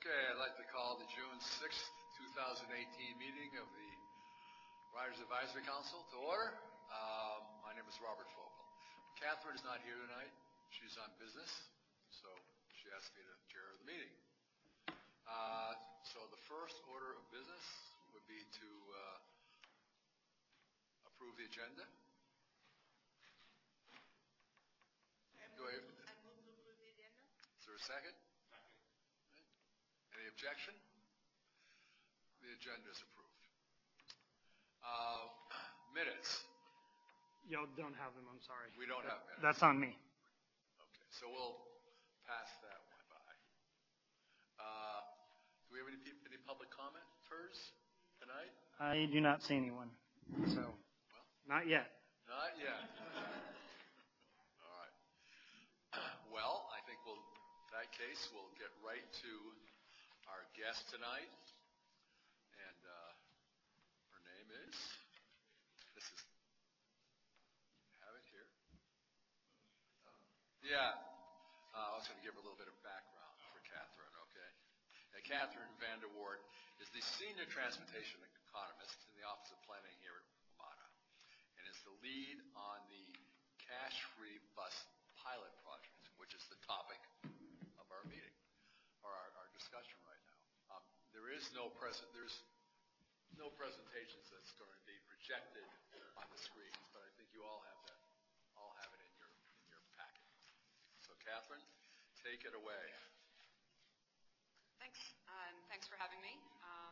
Okay, I'd like to call the June 6th, 2018 meeting of the Riders Advisory Council to order. My name is Robert Fogle. Catherine is not here tonight. She's on business, so she asked me to chair the meeting. So the first order of business would be to approve the agenda. I move to approve the agenda. Is there a second? Any objection? The agenda is approved. Minutes. Y'all don't have them, I'm sorry. We don't have minutes. That's on me. Okay, so we'll pass that one by. Do we have any public commenters tonight? I do not see anyone, so not yet. Not yet. All right. Well, I think in that case, we'll get right to our guest tonight. And her name is, have it here? Yeah. I was going to give her a little bit of background for Catherine, okay? Catherine Vander Woort is the Senior Transportation Economist in the Office of Planning here at WMATA and is the lead on the Cash-Free Bus Pilot Project, which is the topic of our meeting, or our discussion right now. There's no presentations that's going to be projected on the screens, but I think you all have it in your packet. So Catherine, take it away. Thanks for having me.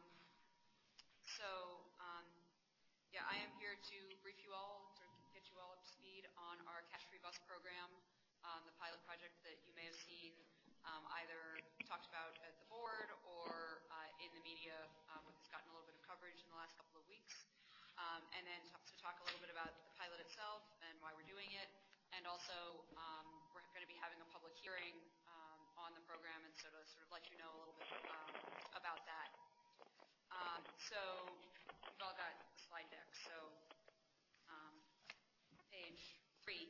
I am here to brief you all, to get you all up to speed on our Cash-Free Bus program, the pilot project that you may have seen either talked about at the board or in the media, which has gotten a little bit of coverage in the last couple of weeks. And then to talk a little bit about the pilot itself and why we're doing it. And also, we're going to be having a public hearing on the program, and so to sort of let you know a little bit about that. So we've all got a slide deck. So page 3.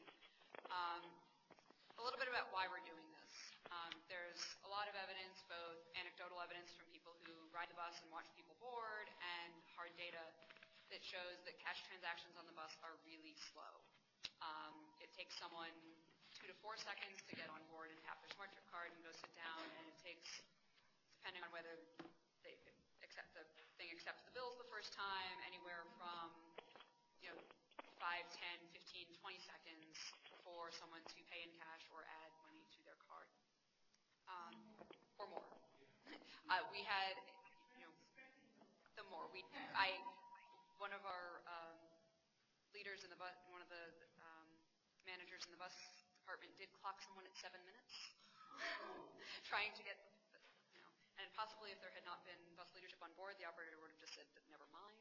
A little bit about why we're doing this. There's a lot of evidence, both anecdotal evidence from people who ride the bus and watch people board, and hard data that shows that cash transactions on the bus are really slow. It takes someone 2 to 4 seconds to get on board and tap their SmartTrip card and go sit down, and it takes, depending on whether the thing accepts the bills the first time, anywhere from 5, 10, 15, 20 seconds for someone to pay in cash or add money to their card, or more. We had, the more. One of our leaders in the bus, one of the managers in the bus department did clock someone at 7 minutes, trying to get, and possibly if there had not been bus leadership on board, the operator would have just said, never mind.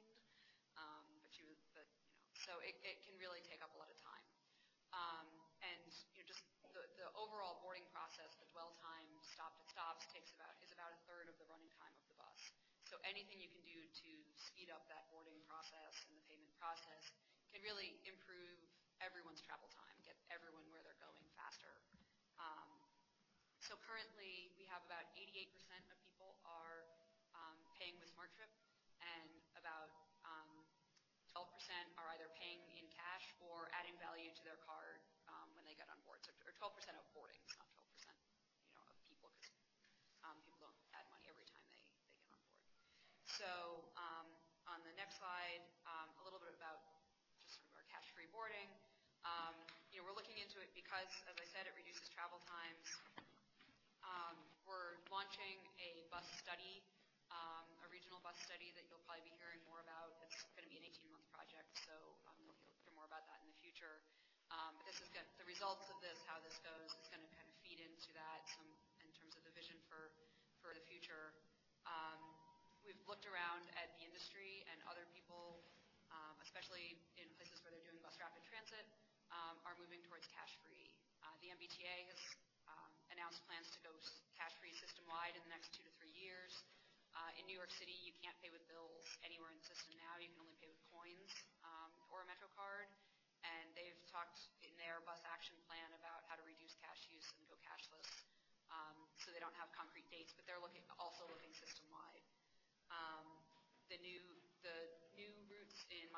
So it can really take up a lot of time. And just the overall boarding process, the dwell time stopped at stops is about a third of the running time of the bus. So anything you can do to speed up that boarding process and the payment process can really improve everyone's travel time, get everyone where they're going faster. So currently we have about 88% of people are paying with SmartTrip, and about 12% are either paying in cash or adding value to their card when they get on board. So, or 12% of boardings, not 12% of people, because people don't add money every time they get on board. So on the next slide, a little bit about just sort of our cash-free boarding. We're looking into it because, as I said, it reduces travel times. We're launching a bus study, a regional bus study that you'll probably be hearing more about. It's going to be an 18-month project, so you'll hear more about that in the future. But the results of this, how this goes, is going to kind of feed into that in terms of the vision for the future. We've looked around at the industry, and other people, especially in places where they're doing bus rapid transit, are moving towards cash-free. The MBTA has announced plans to go cash-free system-wide in the next 2 to 3 years. In New York City, you can't pay with bills anywhere in the system now. You can only pay with coins or a MetroCard. And they've talked in their bus action plan about how to reduce cash use and go cashless. So they don't have concrete dates, but they're also looking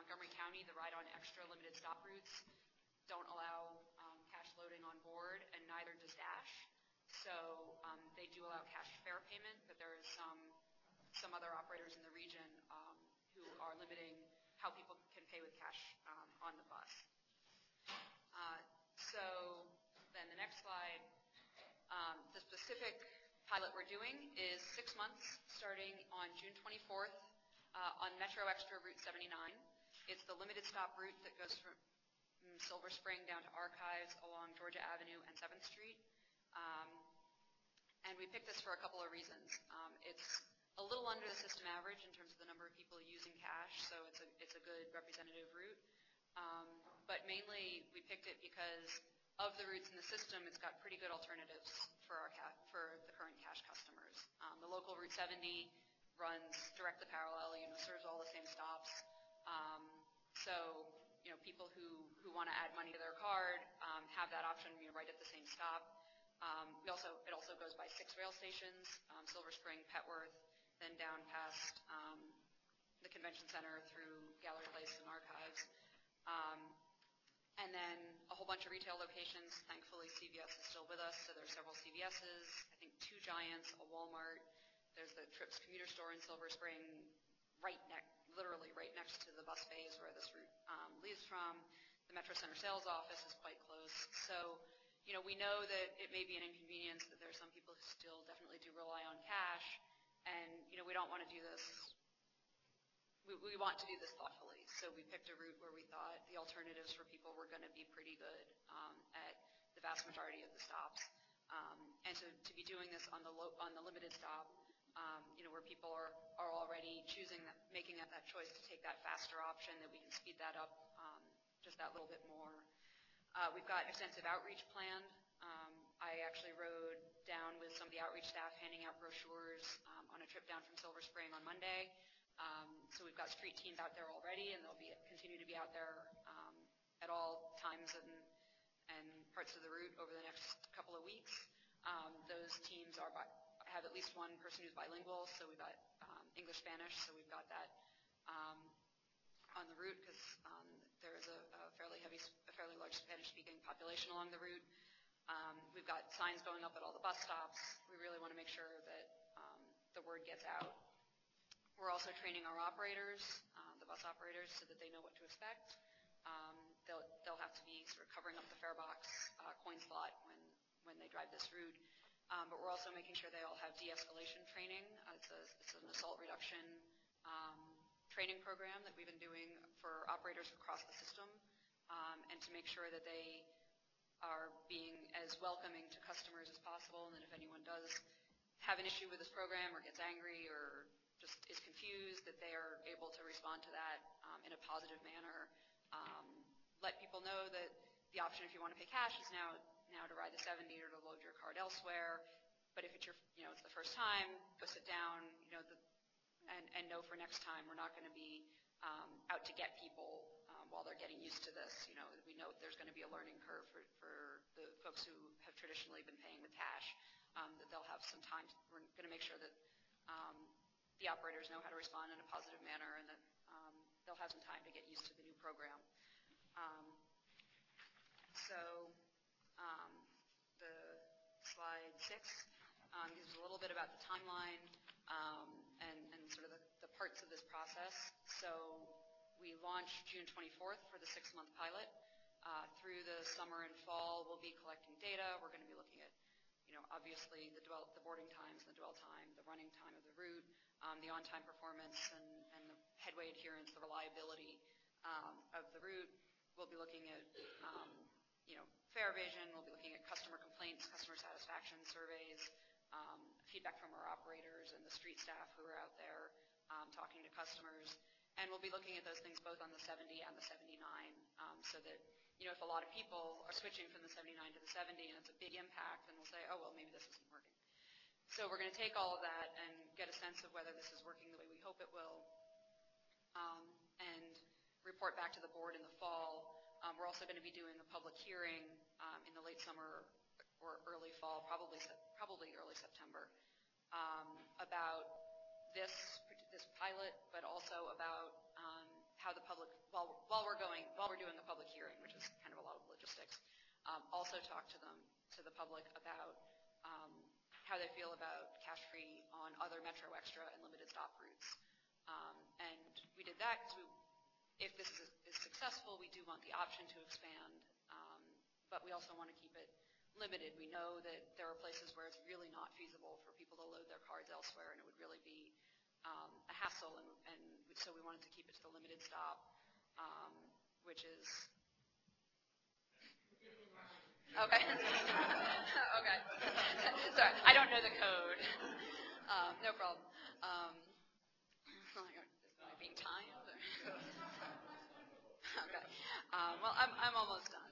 Montgomery County, the Ride On Extra limited stop routes don't allow cash loading on board, and neither does Dash. So they do allow cash fare payment, but there is some other operators in the region who are limiting how people can pay with cash on the bus. So then the next slide, the specific pilot we're doing is 6 months starting on June 24th on Metro Extra Route 79. It's the limited stop route that goes from Silver Spring down to Archives along Georgia Avenue and 7th Street. And we picked this for a couple of reasons. It's a little under the system average in terms of the number of people using cash, so it's a good representative route. But mainly we picked it because of the routes in the system, it's got pretty good alternatives for the current cash customers. The local Route 70 runs directly parallel, serves all the same stops. So people who want to add money to their card have that option right at the same stop. It also goes by 6 rail stations, Silver Spring, Petworth, then down past the Convention Center through Gallery Place and Archives. And then a whole bunch of retail locations. Thankfully, CVS is still with us, so there's several CVS's, I think 2 Giants, a Walmart. There's the Trips commuter store in Silver Spring, literally right next to the bus bays where this route leaves from. The Metro Center sales office is quite close. So, we know that it may be an inconvenience, that there are some people who still definitely do rely on cash, and, we don't want to do this. We want to do this thoughtfully, so we picked a route where we thought the alternatives for people were going to be pretty good at the vast majority of the stops. And to be doing this on the limited stop, where people are already making that choice to take that faster option, that we can speed that up just that little bit more. We've got extensive outreach planned. I actually rode down with some of the outreach staff handing out brochures on a trip down from Silver Spring on Monday. So we've got street teams out there already, and they'll continue to be out there at all times and parts of the route over the next couple of weeks. Those teams have at least one person who's bilingual, so we've got English, Spanish, so we've got that on the route because there is a fairly large Spanish-speaking population along the route. We've got signs going up at all the bus stops. We really want to make sure that the word gets out. We're also training our operators, the bus operators, so that they know what to expect. They'll have to be sort of covering up the fare box coin slot when they drive this route. But we're also making sure they all have de-escalation training. It's an assault reduction training program that we've been doing for operators across the system, and to make sure that they are being as welcoming to customers as possible, and that if anyone does have an issue with this program or gets angry or just is confused, that they are able to respond to that in a positive manner. Let people know that the option, if you want to pay cash, is now to ride the 70 or to load your card elsewhere. But if it's it's the first time, go sit down, and know for next time we're not going to be out to get people while they're getting used to this. We know there's going to be a learning curve for the folks who have traditionally been paying with cash, that they'll have some time. We're going to make sure that the operators know how to respond in a positive manner, and that they'll have some time to get used to the new program. The slide 6 gives a little bit about the timeline and sort of the parts of this process. So we launched June 24th for the 6-month pilot. Through the summer and fall, we'll be collecting data. We're going to be looking at, obviously the boarding times, the dwell time, the running time of the route, the on-time performance and the headway adherence, the reliability of the route. We'll be looking at, fare vision. We'll be looking at customer complaints, customer satisfaction surveys, feedback from our operators and the street staff who are out there talking to customers. And we'll be looking at those things both on the 70 and the 79, so that, if a lot of people are switching from the 79 to the 70 and it's a big impact, then we'll say, oh, well, maybe this isn't working. So we're going to take all of that and get a sense of whether this is working the way we hope it will, and report back to the board in the fall. We're also going to be doing a public hearing in the late summer or early fall, probably early September, about this pilot, but also about how the public, while we're doing a public hearing, which is kind of a lot of logistics, also talk to the public about how they feel about cash-free on other Metro Extra and limited stop routes. And we did that because if this is successful, we do want the option to expand, but we also want to keep it limited. We know that there are places where it's really not feasible for people to load their cards elsewhere, and it would really be a hassle, and so we wanted to keep it to the limited stop, which is... Okay. Okay. Sorry, I don't know the code. No problem. Am I being timed? Okay. Well, I'm almost done.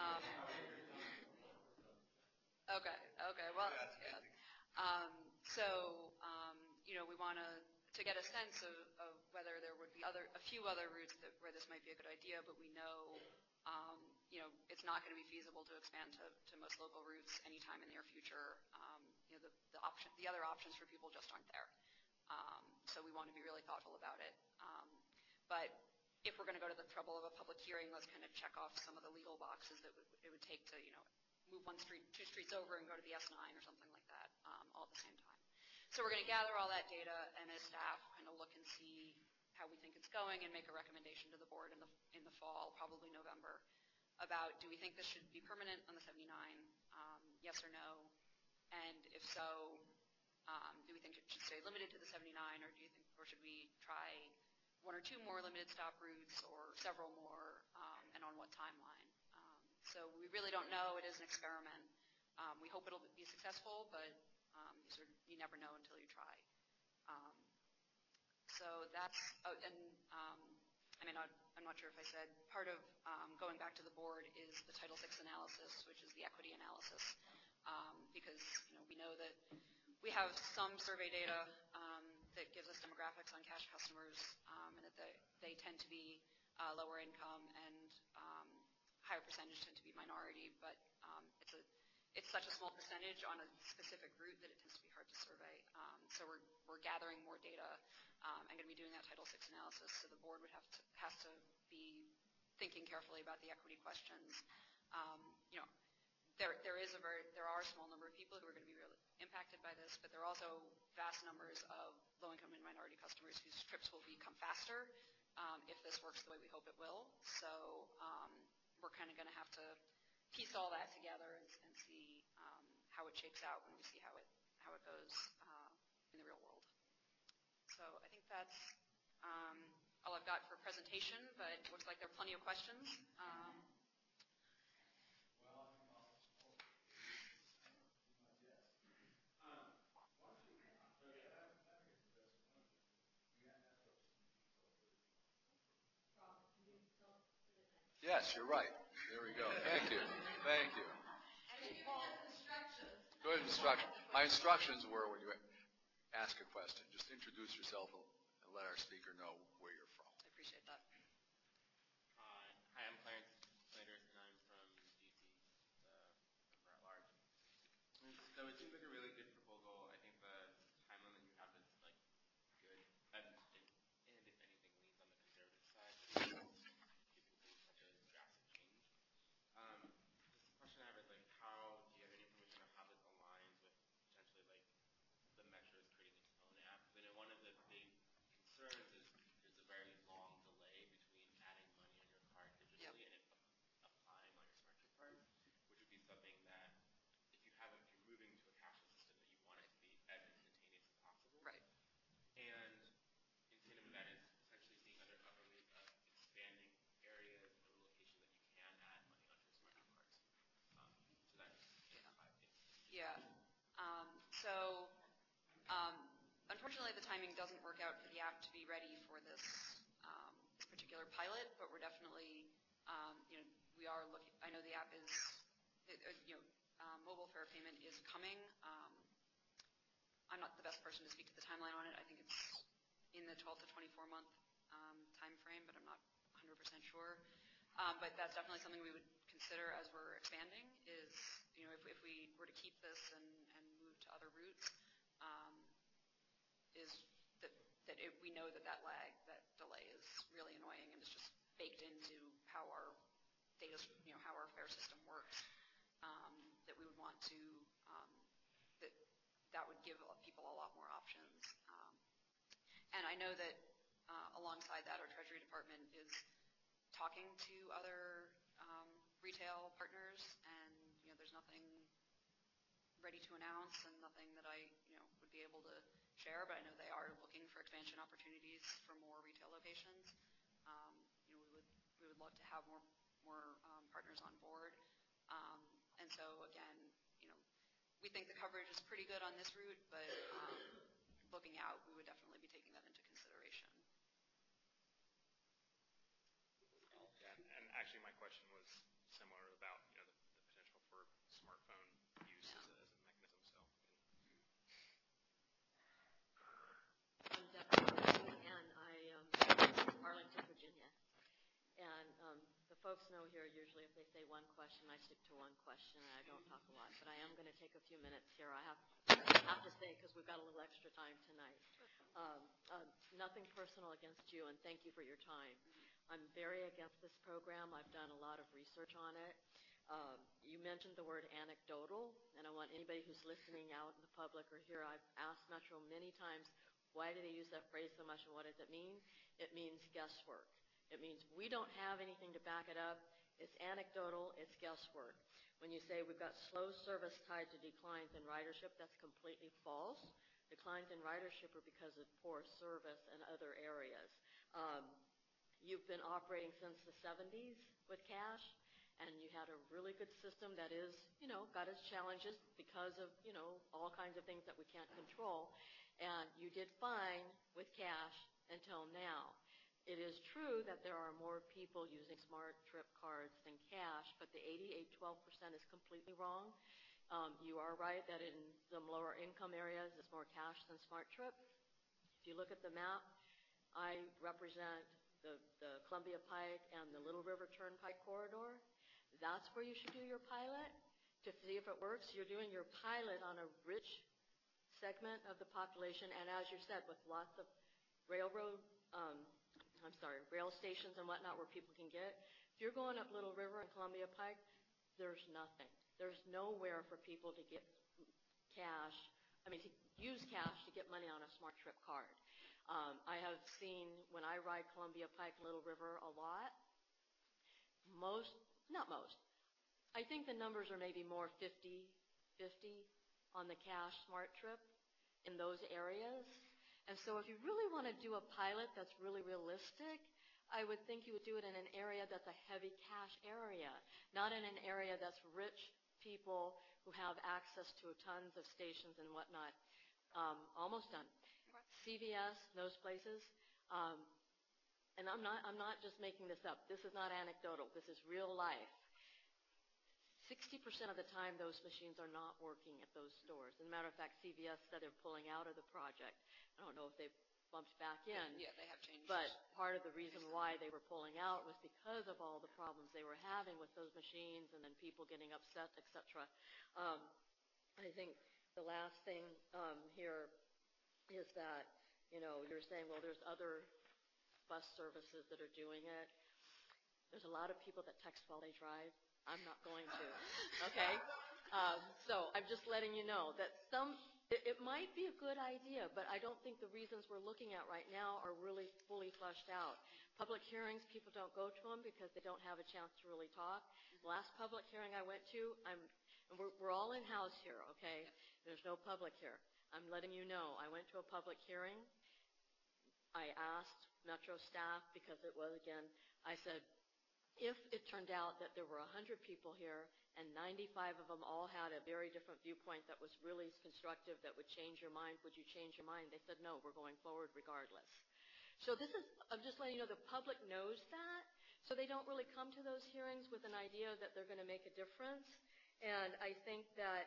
Okay. Well, yeah. We want to get a sense of whether there would be a few other routes where this might be a good idea, but we know, it's not going to be feasible to expand to most local routes anytime in the near future. The other options for people just aren't there. So we want to be really thoughtful about it. But if we're going to go to the trouble of a public hearing, let's kind of check off some of the legal boxes that it would take to, move 1 street, 2 streets over and go to the S9 or something like that, all at the same time. So we're going to gather all that data and as staff kind of look and see how we think it's going and make a recommendation to the board in the fall, probably November, about do we think this should be permanent on the 79, yes or no, and if so, do we think it should stay limited to the 79, or should we try 1 or 2 more limited stop routes or several more, and on what timeline? So we really don't know. It is an experiment. We hope it'll be successful, but you never know until you try. So that's, I'm not sure if I said, part of going back to the board is the Title VI analysis, which is the equity analysis, because we know that we have some survey data that gives us demographics on cash customers, and that they tend to be lower income and higher percentage tend to be minority, but it's such a small percentage on a specific route that it tends to be hard to survey. So we're gathering more data and going to be doing that Title VI analysis. So the board would has to be thinking carefully about the equity questions. There are a small number of people who are going to be really impacted by this, but there are also vast numbers of low-income and minority customers whose trips will become faster if this works the way we hope it will. So we're kind of going to have to piece all that together and see how it shakes out when we see how it goes in the real world. So I think that's all I've got for presentation, but it looks like there are plenty of questions. Yes, you're right. There we go. Thank you. Thank you. Good instruction. My instructions were when you ask a question, just introduce yourself and let our speaker know where you're from. I appreciate that. Hi, I'm Clarence Snyder, and I'm from DC, member at large. So it seems like a really good proposal. I think the time limit you have is good, and if anything, leans on the conservative side, given such a drastic change. Just a question I have is how do you have any information on how this aligns with potentially the Metro's creating its own app? Because I know one of the big concerns is there's a very long delay between adding money on your card digitally and applying on your smart chip card, which would be something that if you're moving to a cashless system, that you want it to be as instantaneous as possible. Right. And in tandem with that is essentially seeing other ways of expanding areas or locations that you can add money onto your smart chip cards. So that's Yeah. Unfortunately, the timing doesn't work out for the app to be ready for this particular pilot, but we're definitely, we are looking. I know the app is, mobile fare payment is coming. I'm not the best person to speak to the timeline on it. I think it's in the 12 to 24 month time frame, but I'm not 100% sure. But that's definitely something we would consider as we're expanding. Is if we were to keep this and move to other routes, is that we know that lag, that delay is really annoying and it's baked into how our data, how our fare system works, that we would want to, that would give people a lot more options. And I know that alongside that, our Treasury Department is talking to other retail partners, and there's nothing ready to announce and nothing that I would be able to share, but I know they are looking for expansion opportunities for more retail locations. We would love to have more partners on board. And so again, we think the coverage is pretty good on this route, but looking out, we would definitely be taking that into consideration. Yeah, and actually my question was similar about the potential for smartphone use as a mechanism. I'm Deborah, and I am Arlington, Virginia. And the folks know here usually if they say one question, I stick to one question, and I don't talk a lot. But I am going to take a few minutes here. I have to say, because we've got a little extra time tonight. Nothing personal against you, and thank you for your time. I'm very against this program. I've done a lot of research on it. You mentioned the word anecdotal, and I want anybody who's listening out in the public or here, I've asked Metro many times, why do they use that phrase so much, and what does it mean? It means guesswork. It means we don't have anything to back it up. It's anecdotal. It's guesswork. When you say we've got slow service tied to declines in ridership, that's completely false. Declines in ridership are because of poor service in other areas. You've been operating since the 70s with cash, and you had a really good system that is, got its challenges because of, all kinds of things that we can't control. And you did fine with cash until now. It is true that there are more people using Smart Trip cards than cash, but the 12% is completely wrong. You are right that in some lower income areas it's more cash than Smart Trip. If you look at the map, I represent the Columbia Pike and the Little River Turnpike corridor. That's where you should do your pilot to see if it works. You're doing your pilot on a rich segment of the population, and as you said, with lots of rail stations and whatnot where people can get. If you're going up Little River and Columbia Pike, there's nothing. There's nowhere for people to get cash, to use cash to get money on a Smart Trip card. I have seen, when I ride Columbia Pike, Little River a lot, I think the numbers are maybe more 50-50 on the cash Smart Trip in those areas. And so if you really want to do a pilot that's really realistic, I would think you would do it in an area that's a heavy cash area, not in an area that's rich people who have access to tons of stations and whatnot. Almost done. CVS, those places. And I'm not just making this up. This is not anecdotal. This is real life. 60% of the time, those machines are not working at those stores. As a matter of fact, CVS said they're pulling out of the project. I don't know if they've bumped back in. Yeah, they have changed. But part of the reason why they were pulling out was because of all the problems they were having with those machines and then people getting upset, et cetera. I think the last thing here is that, you're saying, well, there's other bus services that are doing it. There's a lot of people that text while they drive. I'm not going to, okay? So I'm just letting you know that it might be a good idea, but I don't think the reasons we're looking at right now are really fully fleshed out. Public hearings, people don't go to them because they don't have a chance to really talk. The last public hearing I went to, we're all in-house here, okay? There's no public here. I'm letting you know. I went to a public hearing. I asked Metro staff because it was, again, I said, if it turned out that there were 100 people here and 95 of them all had a very different viewpoint that was really constructive, that would change your mind, would you change your mind? They said, no, we're going forward regardless. So I'm just letting you know the public knows that, so they don't really come to those hearings with an idea that they're going to make a difference. And I think that,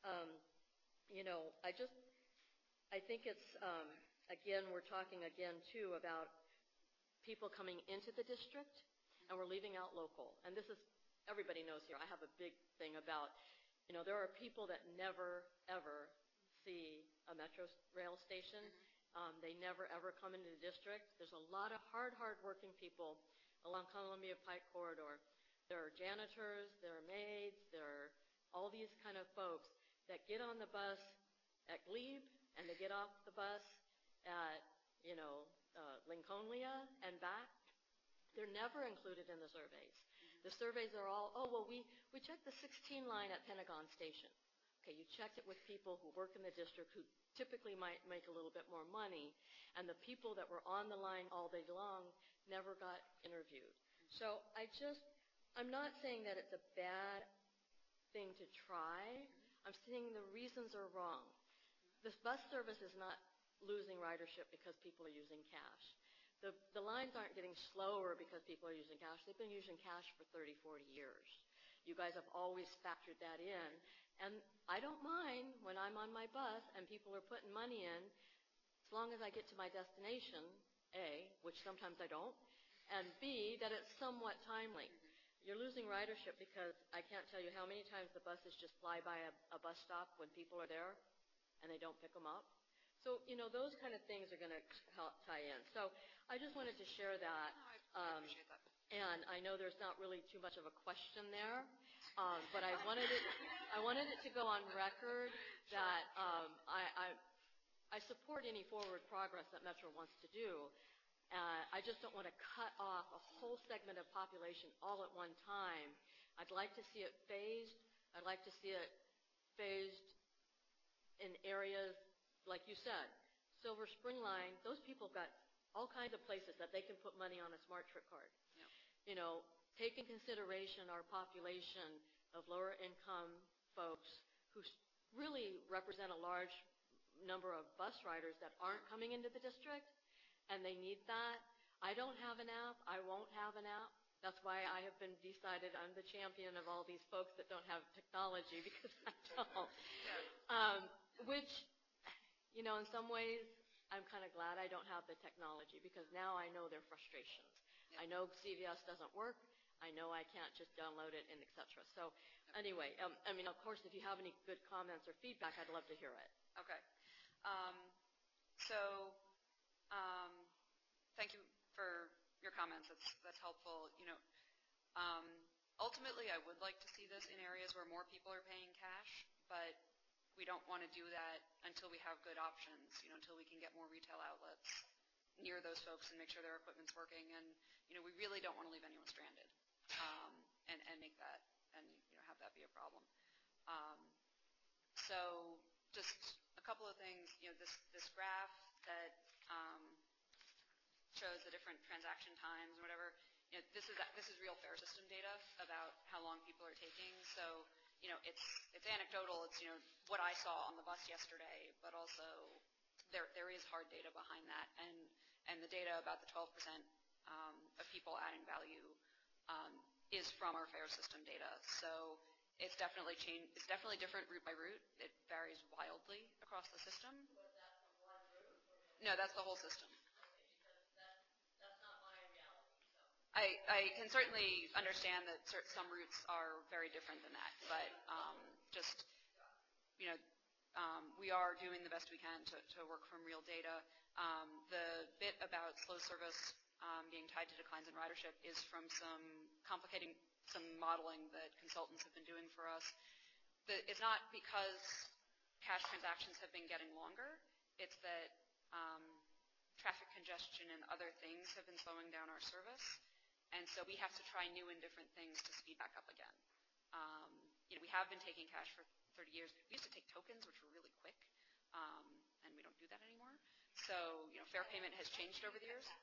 I think it's, again, we're talking again, too, about people coming into the district, and we're leaving out local. And this is, everybody knows here, I have a big thing about, there are people that never, ever see a Metro rail station. They never, ever come into the district. There's a lot of hard-working people along Columbia Pike Corridor. There are janitors, there are maids, there are all these kind of folks that get on the bus at Glebe and they get off the bus at, Lincolnia and back. They're never included in the surveys. The surveys are all, we checked the 16 line at Pentagon Station. Okay, you checked it with people who work in the district who typically might make a little bit more money, and the people that were on the line all day long never got interviewed. So I'm not saying that it's a bad thing to try. I'm saying the reasons are wrong. This bus service is not losing ridership because people are using cash. The lines aren't getting slower because people are using cash. They've been using cash for 30, 40 years. You guys have always factored that in. And I don't mind when I'm on my bus and people are putting money in, as long as I get to my destination, A, which sometimes I don't, and B, that it's somewhat timely. You're losing ridership because I can't tell you how many times the buses just fly by a bus stop when people are there and they don't pick them up. So, those kind of things are going to help tie in. So I just wanted to share that. I appreciate that. And I know there's not really too much of a question there, but I wanted it to go on record that I support any forward progress that Metro wants to do. I just don't want to cut off a whole segment of population all at one time. I'd like to see it phased. I'd like to see it phased in areas, like you said, Silver Spring Line, those people have got all kinds of places that they can put money on a smart trip card. Yep. Take in consideration our population of lower income folks who really represent a large number of bus riders that aren't coming into the district, and they need that. I don't have an app. I won't have an app. That's why I have been decided I'm the champion of all these folks that don't have technology, because I don't. Which, in some ways, I'm kind of glad I don't have the technology, because now I know their frustrations. Yep. I know CVS doesn't work. I know I can't just download it and et cetera. So anyway, of course, if you have any good comments or feedback, I'd love to hear it. Okay. Thank you for your comments. That's helpful. Ultimately, I would like to see this in areas where more people are paying cash, but we don't want to do that until we have good options, until we can get more retail outlets near those folks and make sure their equipment's working. And, we really don't want to leave anyone stranded and make that, and, have that be a problem. So just a couple of things, this graph that shows the different transaction times or whatever, this is real fare system data about how long people are taking. So, it's anecdotal. It's, what I saw on the bus yesterday, but also there is hard data behind that. And the data about the 12% of people adding value is from our fare system data. So it's definitely changed. It's definitely different route by route. It varies wildly across the system. Was that from one route? No, that's the whole system. Because that's not my reality. So. I can certainly understand that some routes are very different than that, but we are doing the best we can to work from real data. The bit about slow service being tied to declines in ridership is from some modeling that consultants have been doing for us. It's not because cash transactions have been getting longer. It's that traffic congestion and other things have been slowing down our service. And so we have to try new and different things to speed back up again. We have been taking cash for 30 years. We used to take tokens, which were really quick, and we don't do that anymore. So, fare payment has changed over the years.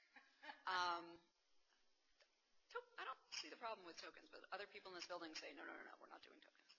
I don't see the problem with tokens, but other people in this building say, no, we're not doing tokens.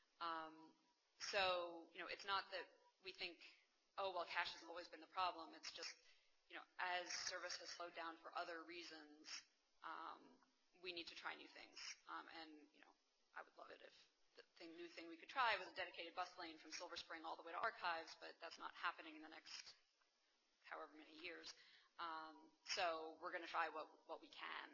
So, it's not that we think, cash has always been the problem. It's just, as service has slowed down for other reasons, we need to try new things. And, I would love it if the new thing we could try was a dedicated bus lane from Silver Spring all the way to Archives, but that's not happening in the next however many years. So we're going to try what we can.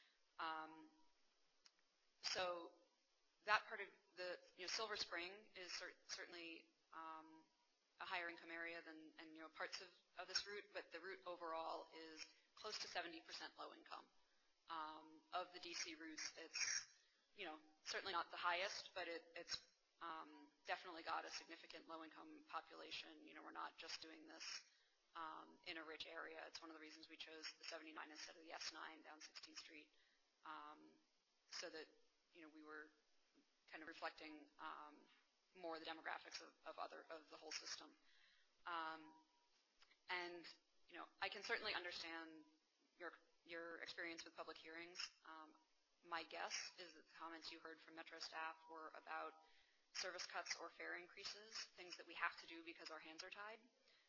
So that part of the Silver Spring is certainly a higher income area than parts of this route, but the route overall is close to 70% low income. Of the DC routes, it's, certainly not the highest, but it's definitely got a significant low-income population. We're not just doing this in a rich area. It's one of the reasons we chose the 79 instead of the S9 down 16th Street, so that, we were kind of reflecting more the demographics of the whole system. And, I can certainly understand your experience with public hearings. My guess is that the comments you heard from Metro staff were about service cuts or fare increases, things that we have to do because our hands are tied.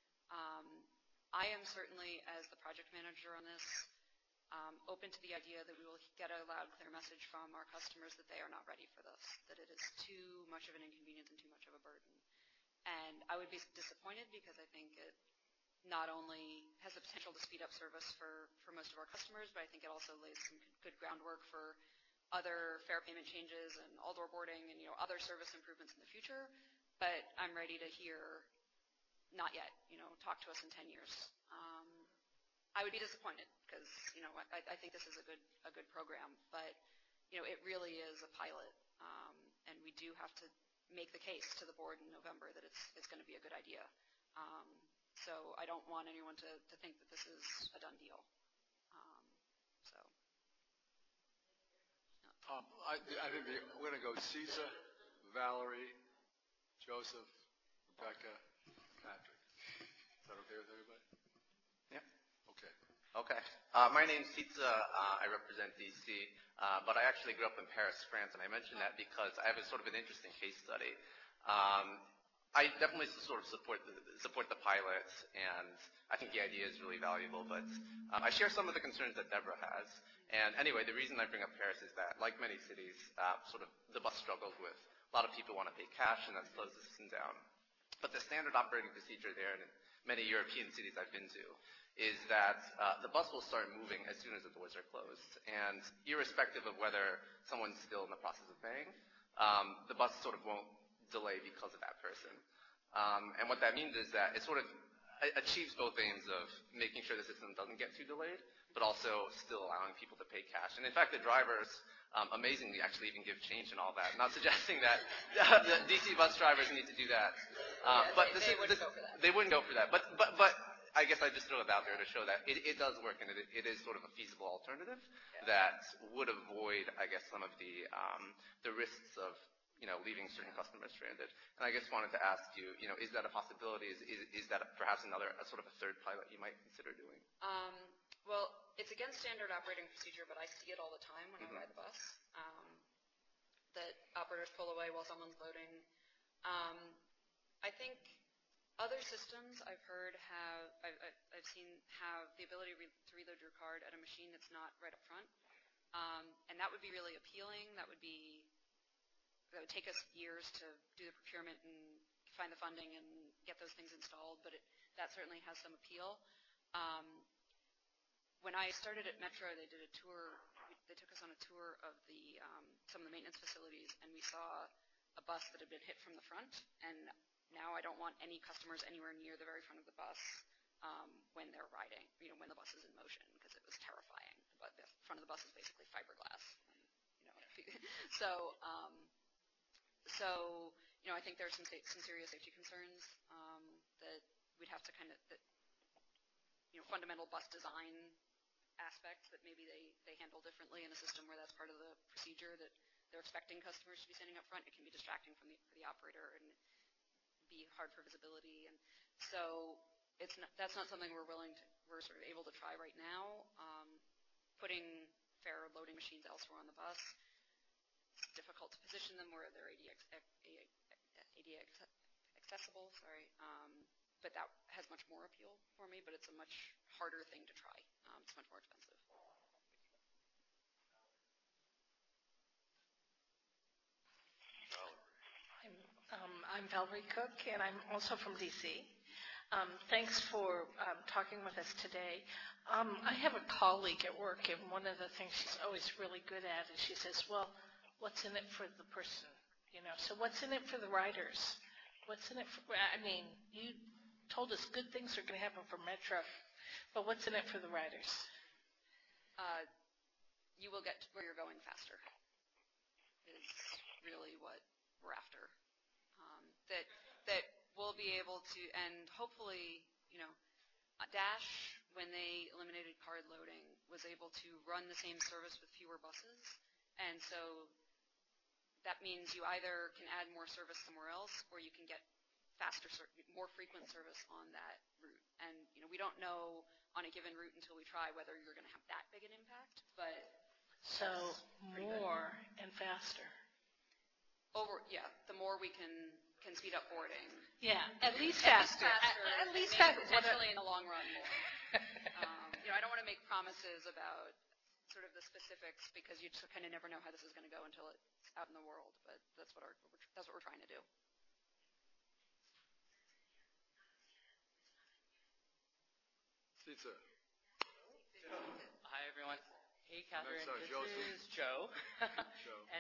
I am certainly, as the project manager on this, open to the idea that we will get a loud, clear message from our customers that they are not ready for this, that it is too much of an inconvenience and too much of a burden. And I would be disappointed because I think it not only has the potential to speed up service for most of our customers, but I think it also lays some good groundwork for other fare payment changes and all-door boarding and, other service improvements in the future. But I'm ready to hear, not yet, talk to us in 10 years. I would be disappointed because, I think this is a good program, but, it really is a pilot, and we do have to make the case to the board in November that it's going to be a good idea. So I don't want anyone to think that this is a done deal. I think we're going to go Cesar, Valerie, Joseph, Rebecca, Patrick. Is that okay with everybody? Yeah. Okay. Okay. My name's Cesar. I represent DC, but I actually grew up in Paris, France, and I mention that because I have a sort of an interesting case study. I definitely sort of support the pilot, and I think the idea is really valuable, but I share some of the concerns that Deborah has. And anyway, the reason I bring up Paris is that, like many cities, sort of the bus struggles with a lot of people want to pay cash, and that slows the system down. But the standard operating procedure there, and in many European cities I've been to, is that the bus will start moving as soon as the doors are closed. And irrespective of whether someone's still in the process of paying, the bus sort of won't delay because of that person. And what that means is that it sort of achieves both aims of making sure the system doesn't get too delayed, but also still allowing people to pay cash. And in fact, the drivers, amazingly, actually even give change and all that. Not suggesting that the DC bus drivers need to do that. But they wouldn't go for that. They wouldn't go for that. But I guess I just throw it out there to show that it does work, and it is sort of a feasible alternative that would avoid, I guess, some of the risks of leaving certain customers stranded. And I just wanted to ask you, is that a possibility? Is that perhaps a sort of a third pilot you might consider doing? Well, it's against standard operating procedure, but I see it all the time when I ride the bus, that operators pull away while someone's loading. I think other systems I've heard I've seen have the ability to reload your card at a machine that's not right up front. And that would be really appealing. That would take us years to do the procurement and find the funding and get those things installed, but that certainly has some appeal. When I started at Metro, they did a tour. They took us on a tour of some of the maintenance facilities, and we saw a bus that had been hit from the front. And now I don't want any customers anywhere near the very front of the bus when they're riding, when the bus is in motion, because it was terrifying. But the front of the bus is basically fiberglass. So, I think there's some serious safety concerns that we'd have to fundamental bus design aspects that maybe they handle differently in a system where that's part of the procedure, that they're expecting customers to be standing up front. It can be distracting for the operator and be hard for visibility. And so that's not something we're sort of able to try right now. Putting fare loading machines elsewhere on the bus, it's difficult to position them where they're ADA accessible, but that has much more appeal for me, but it's a much harder thing to try. It's much more expensive. I'm Valerie Cook, and I'm also from DC. Thanks for talking with us today. I have a colleague at work, and one of the things she's always really good at is she says, well, what's in it for the person? So what's in it for the riders? What's in it for, you told us good things are going to happen for Metro, but what's in it for the riders? you will get to where you're going faster is really what we're after. That we'll be able to, and hopefully, Dash, when they eliminated card loading, was able to run the same service with fewer buses. And so that means you either can add more service somewhere else, or you can get more frequent service on that route. And we don't know on a given route until we try whether you're going to have that big an impact. But So more and faster. The more we can speed up boarding. Yeah, at least faster. At least faster. Potentially in the long run more. I don't want to make promises about sort of the specifics because you just kind of never know how this is going to go until it's out in the world. But that's what we're trying to do. Sitza. Hi, everyone. Hey, Catherine. Sorry, this is Joe. Joe. And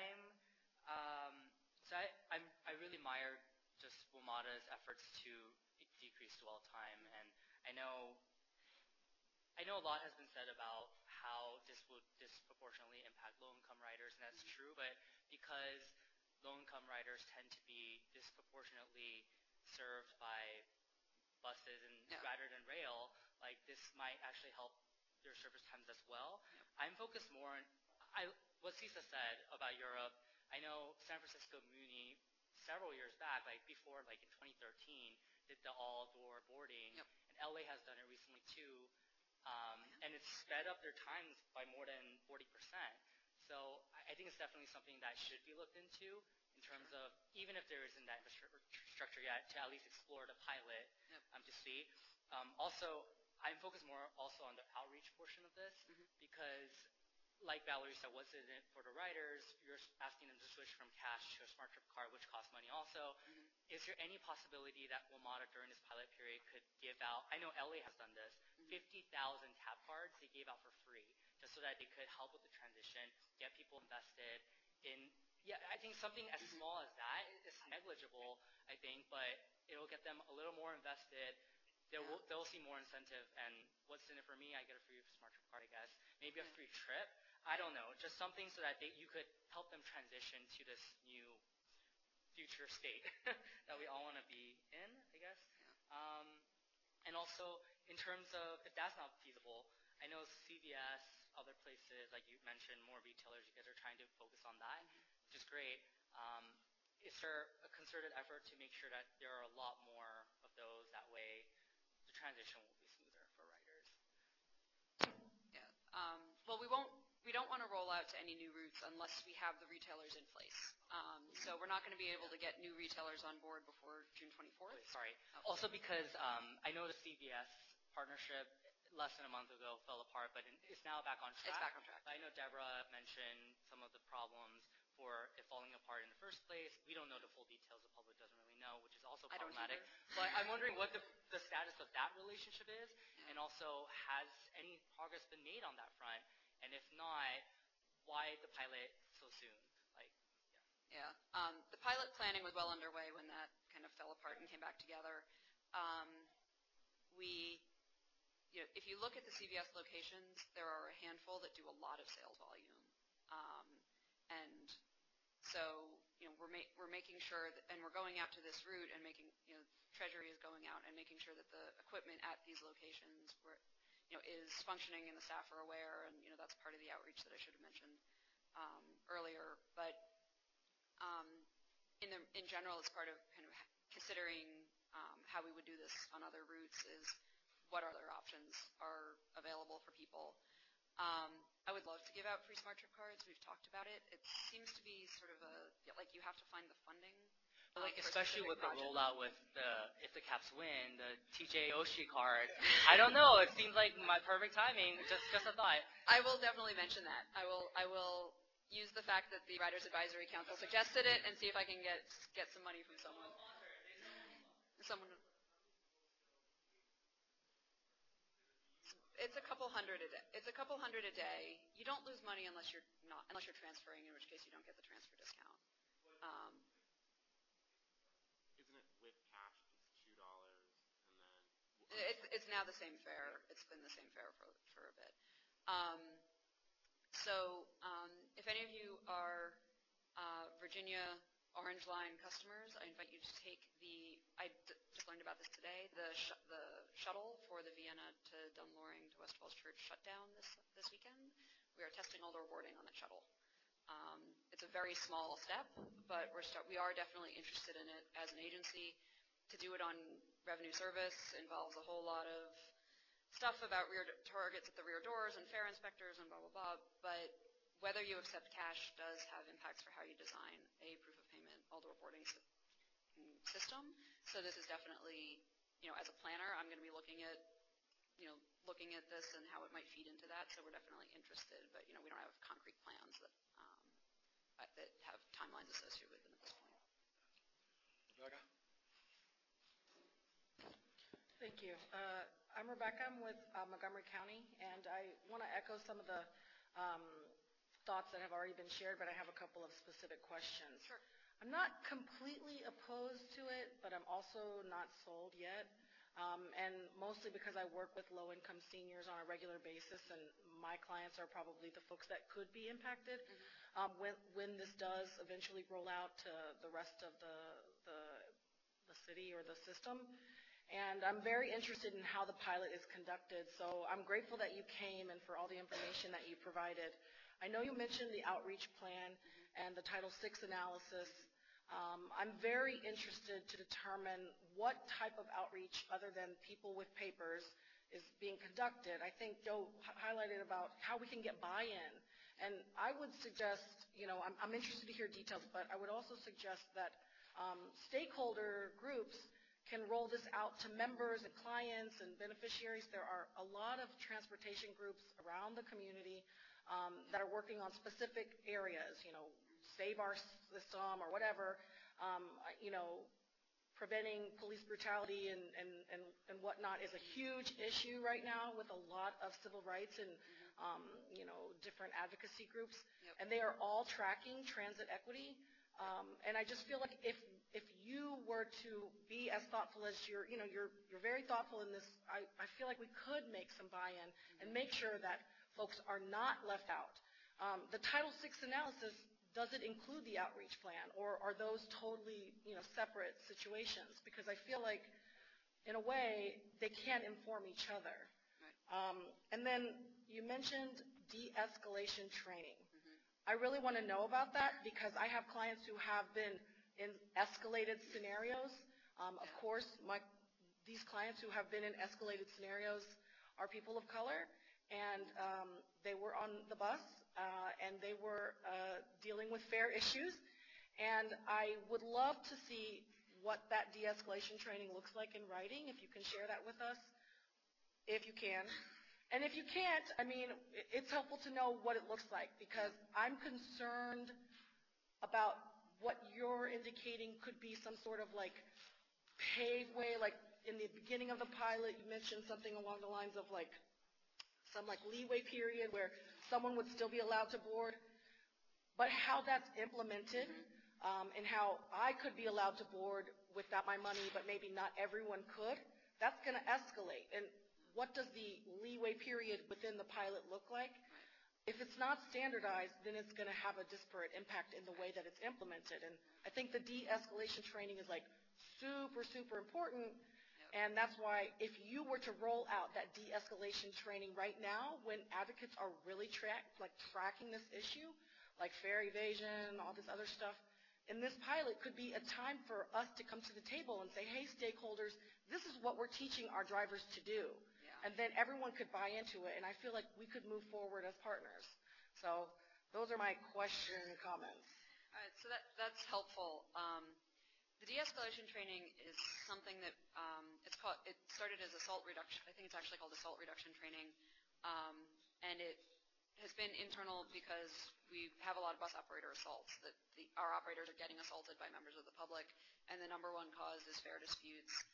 I really admire just WMATA's efforts to decrease dwell time, and I know a lot has been said about how this would disproportionately impact low-income riders, and that's true, but because low-income riders tend to be disproportionately served by buses and rather than rail, like this might actually help their service times as well. I'm focused more on what Cisa said about Europe. I know San Francisco Muni several years back, like before, like in 2013, did the all-door boarding, and LA has done it recently too, and it's sped up their times by more than 40%. So I think it's definitely something that should be looked into in terms of, even if there isn't that infrastructure yet, to at least explore the pilot to see. Also, I'm focused more also on the outreach portion of this because, like Valerie said, what's in it for the riders? You're asking them to switch from cash to a smart trip card, which costs money also. Is there any possibility that WMATA during this pilot period could give out, I know LA has done this, 50,000 tap cards they gave out for free just so that they could help with the transition, get people invested in, I think something as small as that is negligible, I think, but it'll get them a little more invested. They'll see more incentive, and what's in it for me? I get a free smart trip card, I guess. Maybe a free trip. I don't know. Just something so that you could help them transition to this new future state that we all want to be in, I guess. And also, in terms of if that's not feasible, I know CVS, other places, like you mentioned, more retailers, you guys are trying to focus on that, which is great. Is there a concerted effort to make sure that there are a lot more of those? That way the transition will be smoother for riders. Well, we don't want to roll out to any new routes unless we have the retailers in place. So we're not going to be able to get new retailers on board before June 24th. Wait, sorry. Also because I know the CVS partnership less than a month ago fell apart, but it's now back on track. It's back on track. I know Deborah mentioned some of the problems for it falling apart in the first place. We don't know the full details. The public doesn't really know, which is also problematic. But I'm wondering what the status of that relationship is, and also has any progress been made on that front? And if not, why the pilot so soon? The pilot planning was well underway when that kind of fell apart and came back together. If you look at the CVS locations, there are a handful that do a lot of sales volume. And so, we're making sure that, and we're going out to this route and making, Treasury is going out and making sure that the equipment at these locations is functioning and the staff are aware, and, that's part of the outreach that I should have mentioned earlier. But in general, as part of kind of considering how we would do this on other routes is what other options are available for people. I would love to give out free smart trip cards. We've talked about it. It seems to be sort of you have to find the funding. But especially with the rollout with if the Caps win, the TJ Oshie card. I don't know. It seems like my perfect timing. Just a thought. I will definitely mention that. I will use the fact that the Riders Advisory Council suggested it and see if I can get some money from someone. It's a couple hundred a day. You don't lose money unless you're transferring, in which case you don't get the transfer discount. Isn't it with cash, it's $2, and then? It's now the same fare. It's been the same fare for a bit. So if any of you are Virginia Orange Line customers, I invite you to take just learned about this today, the shuttle for the Vienna to Dunloring to West Falls Church shut down this weekend. We are testing elder boarding on that shuttle. It's a very small step, but we are definitely interested in it as an agency. To do it on revenue service involves a whole lot of stuff about rear targets at the rear doors and fare inspectors and blah, blah, blah. But whether you accept cash does have impacts for how you design a proof of payment elder boarding system. So this is definitely, as a planner, I'm going to be looking at this and how it might feed into that. So we're definitely interested, but we don't have concrete plans that have timelines associated with them at this point. Rebecca? Thank you. I'm Rebecca. I'm with Montgomery County, and I want to echo some of the thoughts that have already been shared, but I have a couple of specific questions. Sure. I'm not completely opposed to it, but I'm also not sold yet, and mostly because I work with low-income seniors on a regular basis, and my clients are probably the folks that could be impacted when this does eventually roll out to the rest of the city or the system. And I'm very interested in how the pilot is conducted, so I'm grateful that you came and for all the information that you provided. I know you mentioned the outreach plan and the Title VI analysis. I'm very interested to determine what type of outreach other than people with papers is being conducted. I think Joe highlighted about how we can get buy-in. And I would suggest, I'm interested to hear details, but I would also suggest that stakeholder groups can roll this out to members and clients and beneficiaries. There are a lot of transportation groups around the community that are working on specific areas, Save Our System or whatever, preventing police brutality and whatnot is a huge issue right now with a lot of civil rights and, different advocacy groups. Yep. And they are all tracking transit equity. And I just feel like if you were to be as thoughtful as you're very thoughtful in this, I feel like we could make some buy-in and make sure that folks are not left out. The Title VI analysis, does it include the outreach plan, or are those totally, separate situations? Because I feel like, in a way, they can inform each other. Right. And then you mentioned de-escalation training. I really want to know about that because I have clients who have been in escalated scenarios. Of course, these clients who have been in escalated scenarios are people of color, and they were on the bus, and they were dealing with fare issues. And I would love to see what that de-escalation training looks like in writing, if you can share that with us, if you can. And if you can't, it's helpful to know what it looks like because I'm concerned about what you're indicating could be some sort of paved way, like in the beginning of the pilot, you mentioned something along the lines of some leeway period where someone would still be allowed to board, but how that's implemented and how I could be allowed to board without my money, but maybe not everyone could, that's going to escalate. And what does the leeway period within the pilot look like? If it's not standardized, then it's going to have a disparate impact in the way that it's implemented. And I think the de-escalation training is super, super important. And that's why if you were to roll out that de-escalation training right now, when advocates are really tracking this issue, like fare evasion, all this other stuff, and this pilot could be a time for us to come to the table and say, hey, stakeholders, this is what we're teaching our drivers to do. And then everyone could buy into it, and I feel like we could move forward as partners. So those are my question and comments. All right, so that's helpful. The de-escalation training is something that it started as assault reduction. I think it's actually called assault reduction training, and it has been internal because we have a lot of bus operator assaults. That our operators are getting assaulted by members of the public, and the number one cause is fare disputes.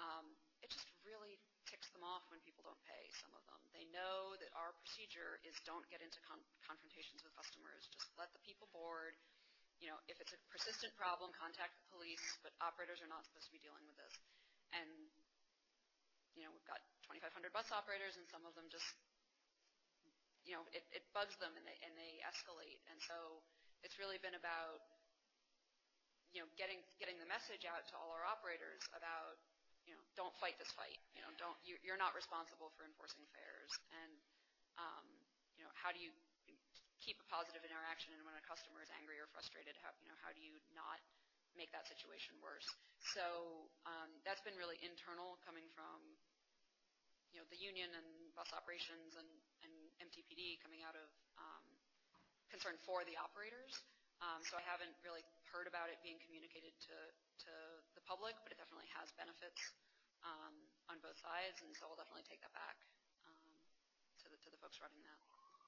It just really ticks them off when people don't pay, some of them. They know that our procedure is don't get into confrontations with customers. Just let the people board. If it's a persistent problem, contact the police, but operators are not supposed to be dealing with this. And, we've got 2,500 bus operators, and some of them just it bugs them and they escalate. And so it's really been about, getting the message out to all our operators about, don't fight this fight. You're not responsible for enforcing fares. And, how do you keep a positive interaction, and when a customer is angry or frustrated, how do you not make that situation worse? So that's been really internal, coming from the union and bus operations and MTPD, coming out of concern for the operators. So I haven't really heard about it being communicated to the public, but it definitely has benefits on both sides, and so I'll definitely take that back to the folks running that.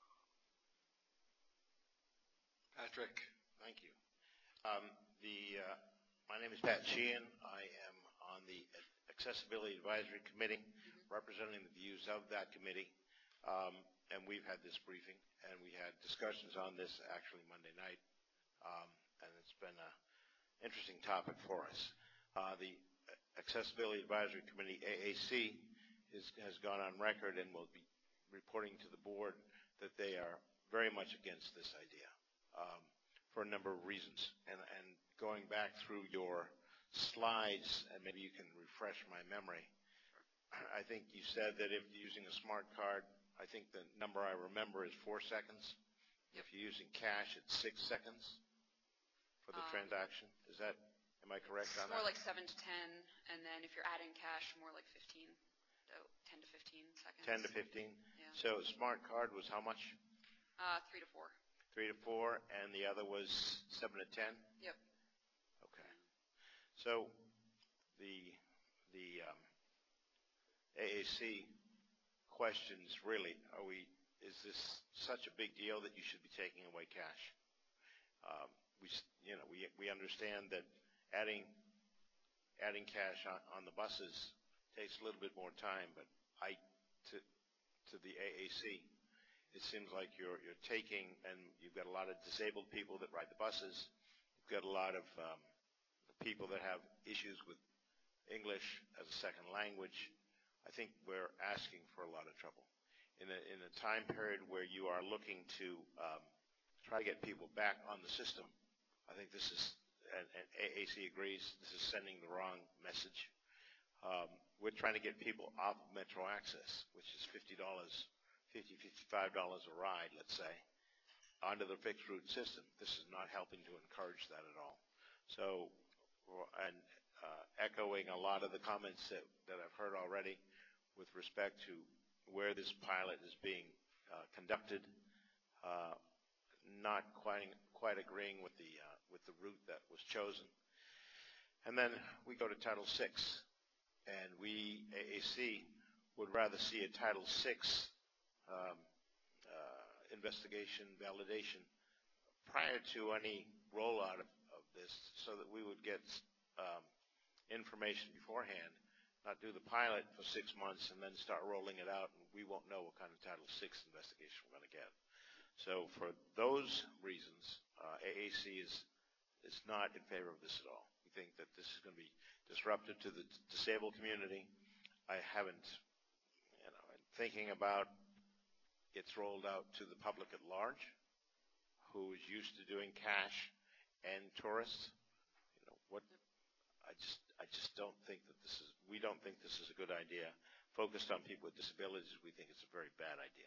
Patrick. Thank you. My name is Pat Sheehan. I am on the Accessibility Advisory Committee, representing the views of that committee. And we've had this briefing, and we had discussions on this actually Monday night. And it's been an interesting topic for us. The Accessibility Advisory Committee, AAC, has gone on record and will be reporting to the board that they are very much against this idea. For a number of reasons. And going back through your slides, and maybe you can refresh my memory, I think you said that if you're using a smart card, I think the number I remember is 4 seconds. If you're using cash, it's 6 seconds for the transaction. Am I correct on that? More like 7 to 10, and then if you're adding cash, more like 15, so 10 to 15 seconds. 10 to 15? Yeah. So smart card was how much? 3 to 4. 3 to 4, and the other was 7 to 10? Yep. Okay. So the AAC questions really, is this such a big deal that you should be taking away cash? We understand that adding cash on the buses takes a little bit more time, but to the AAC, it seems like you're taking, and you've got a lot of disabled people that ride the buses. You've got a lot of people that have issues with English as a second language. I think we're asking for a lot of trouble. In a time period where you are looking to try to get people back on the system, I think this is, and AAC agrees, this is sending the wrong message. We're trying to get people off of Metro Access, which is $50, $55 a ride, let's say, onto the fixed route system. This is not helping to encourage that at all. So, and echoing a lot of the comments that I've heard already with respect to where this pilot is being conducted, not quite agreeing with the route that was chosen. And then we go to Title VI, and we, AAC, would rather see a Title VI investigation, validation, prior to any rollout of this, so that we would get information beforehand, not do the pilot for 6 months and then start rolling it out, and we won't know what kind of Title VI investigation we're going to get. So for those reasons, AAC is not in favor of this at all. We think that this is going to be disruptive to the disabled community. I haven't, thinking about it's rolled out to the public at large, who is used to doing cash and tourists. I just don't think that we don't think this is a good idea. Focused on people with disabilities, we think it's a very bad idea.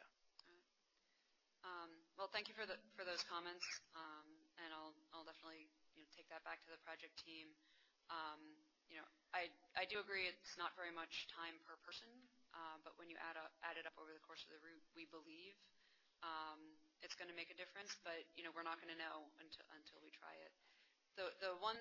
Well, thank you for those comments, and I'll definitely take that back to the project team. I do agree it's not very much time per person, but when you add it up over the course of the route, we believe it's going to make a difference. But we're not going to know until we try it. One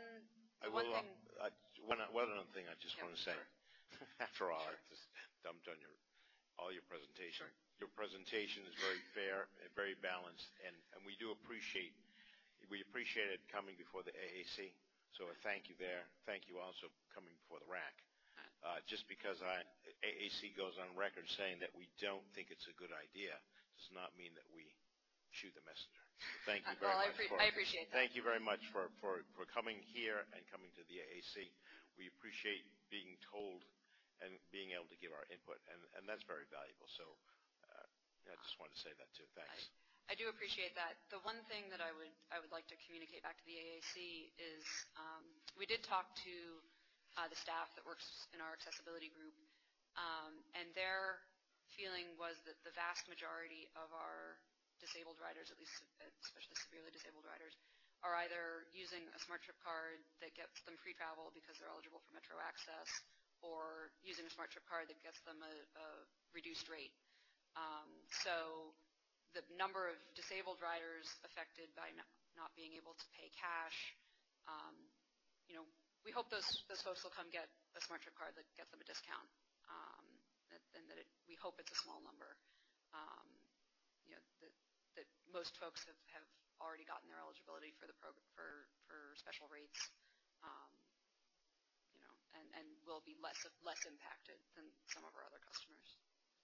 other thing I just want to say. Sure. After all, I just dumped on all your presentation. Sure. Your presentation is very fair and very balanced, and we appreciate it coming before the AAC. So thank you there. Thank you also coming before the RAC. Just because AAC goes on record saying that we don't think it's a good idea does not mean that we shoot the messenger. So thank you very much. I appreciate that. Thank you very much for coming here and coming to the AAC. We appreciate being told and being able to give our input, and that's very valuable. So just wanted to say that too. Thanks. I do appreciate that. The one thing that I would like to communicate back to the AAC is we did talk to the staff that works in our accessibility group, and their feeling was that the vast majority of our disabled riders, at least especially severely disabled riders, are either using a smart trip card that gets them free travel because they're eligible for Metro Access, or using a smart trip card that gets them a reduced rate. So the number of disabled riders affected by not being able to pay cash, we hope those folks will come get a smart trip card that gets them a discount, and that we hope it's a small number. That most folks have already gotten their eligibility for the for special rates, and will be less impacted than some of our other customers.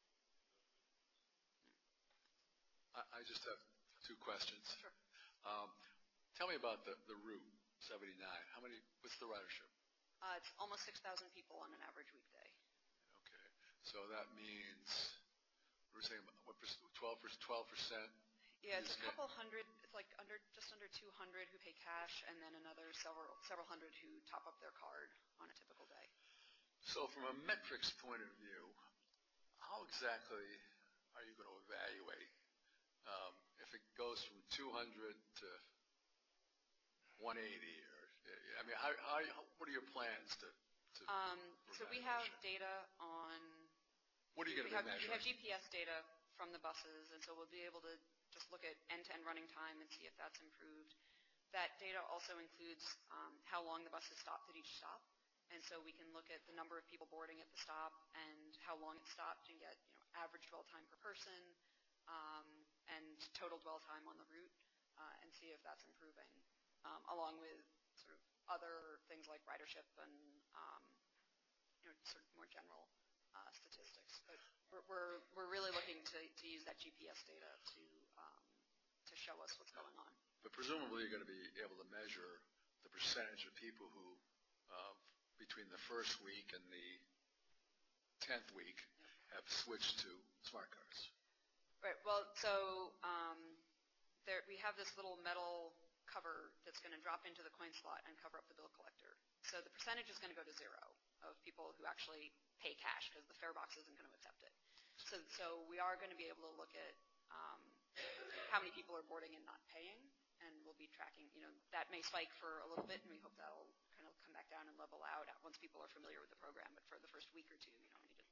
I just have two questions. Sure. Tell me about the route 79. What's the ridership? It's almost 6,000 people on an average weekday. Okay. So that means, we're saying, what, 12%? Yeah, it's a couple hundred. It's like just under 200 who pay cash, and then another several hundred who top up their card on a typical day. So from a metrics point of view, how exactly are you going to evaluate if it goes from 200 to 180? Or, I mean, what are your plans to so we have data on. What are you going to be measuring? We have GPS data from the buses, and so we'll be able to just look at end-to-end running time and see if that's improved. That data also includes how long the buses stopped at each stop, and so we can look at the number of people boarding at the stop and how long it stopped and get average dwell time per person and total dwell time on the route and see if that's improving, along with sort of other things like ridership and sort of more general statistics. But we're really looking to use that GPS data to show us what's going on. But presumably you're going to be able to measure the percentage of people who, between the first week and the 10th week, have switched to smart cards. Right. Well, so we have this little metal cover that's going to drop into the coin slot and cover up the bill collector. So the percentage is going to go to zero of people who actually pay cash because the fare box isn't going to accept it. So we are going to be able to look at how many people are boarding and not paying, and we'll be tracking. That may spike for a little bit, and we hope that'll kind of come back down and level out once people are familiar with the program. But for the first week or two, we need to.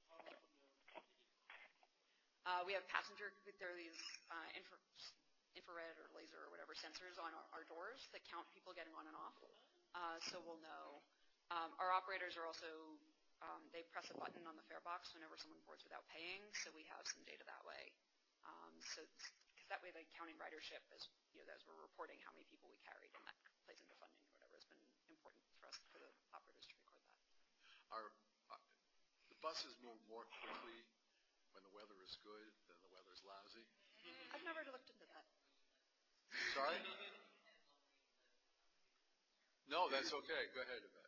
We have there are these infrared or laser or whatever sensors on our doors that count people getting on and off, so we'll know. Our operators are also, they press a button on the fare box whenever someone boards without paying, so we have some data that way. Because that way, counting ridership as we're reporting how many people we carried, and that plays into funding or whatever, has been important for us, for the operators to record that. The buses move more quickly when the weather is good than the weather is lousy? I've never looked into that. Sorry? No, that's okay. Go ahead, Yvette.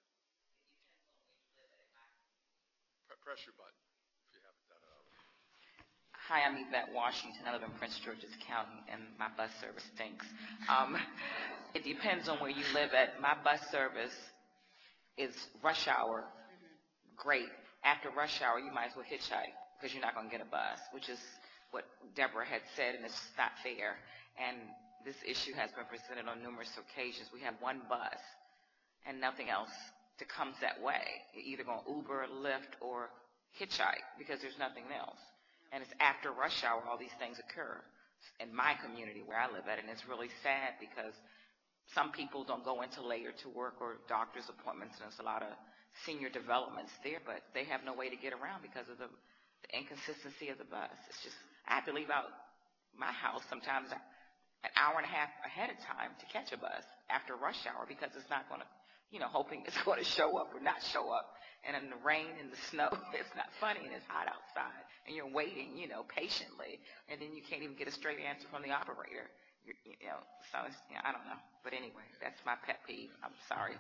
Press your button if you haven't done it already. Hi, I'm Yvette Washington. I live in Prince George's County, and my bus service stinks. It depends on where you live at. My bus service is rush hour. Great. After rush hour, you might as well hitchhike because you're not going to get a bus, which is what Deborah had said, and it's not fair. And this issue has been presented on numerous occasions. We have one bus and nothing else that comes that way. You're either going to Uber, Lyft, or hitchhike because there's nothing else. And it's after rush hour all these things occur in my community where I live at, and it's really sad because some people don't go into later to work or doctor's appointments, and there's a lot of senior developments there, but they have no way to get around because of the inconsistency of the bus. It's just, I have to leave out my house sometimes an hour and a half ahead of time to catch a bus after rush hour because it's not going to, hoping it's going to show up or not show up. And in the rain and the snow, it's not funny, and it's hot outside, and you're waiting, patiently, and then you can't even get a straight answer from the operator. So it's, I don't know. But anyway, that's my pet peeve. I'm sorry.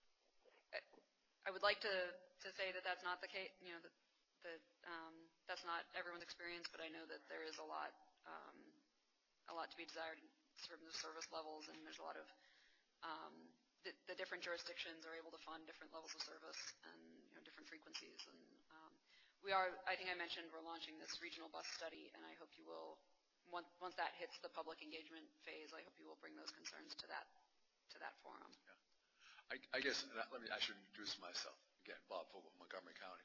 I would like to say that that's not the case, that's not not everyone's experience, but I know that there is a lot to be desired in terms of service levels, and there's a lot of the different jurisdictions are able to fund different levels of service and different frequencies. And I think I mentioned we're launching this regional bus study, and I hope you will, once that hits the public engagement phase, I hope you will bring those concerns to that forum. Yeah. I guess I should introduce myself again, Bob Vogel, Montgomery County.